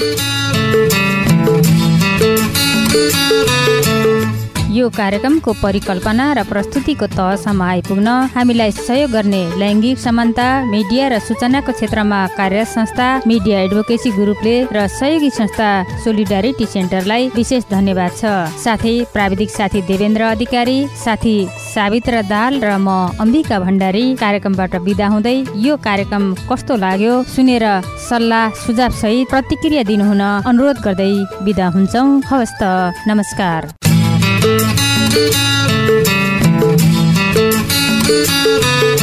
यो कार्यक्रमको परिकल्पना र प्रस्तुतिको तहसम्म आइपुग्न हामीलाई सहयोग गर्ने लैङ्गिक समानता, मिडिया र सूचनाको क्षेत्रमा कार्यरत संस्था मिडिया एडभोकेसी ग्रुपले र सहयोगी संस्था सोलिडारिटी सेन्टरलाई विशेष धन्यवाद छ। साथै प्राविधिक साथी देवेन्द्र अधिकारी, साथी सावित्र दाल र म अम्बिका भण्डारी कार्यक्रमबाट बिदा हुँदै यो कार्यक्रम कस्तो लाग्यो सुनेर सल्लाह सुझाव सहित प्रतिक्रिया दिनुहुन अनुरोध गर्दै बिदा हुन्छौँ। हवस् त, नमस्कार। Thank you.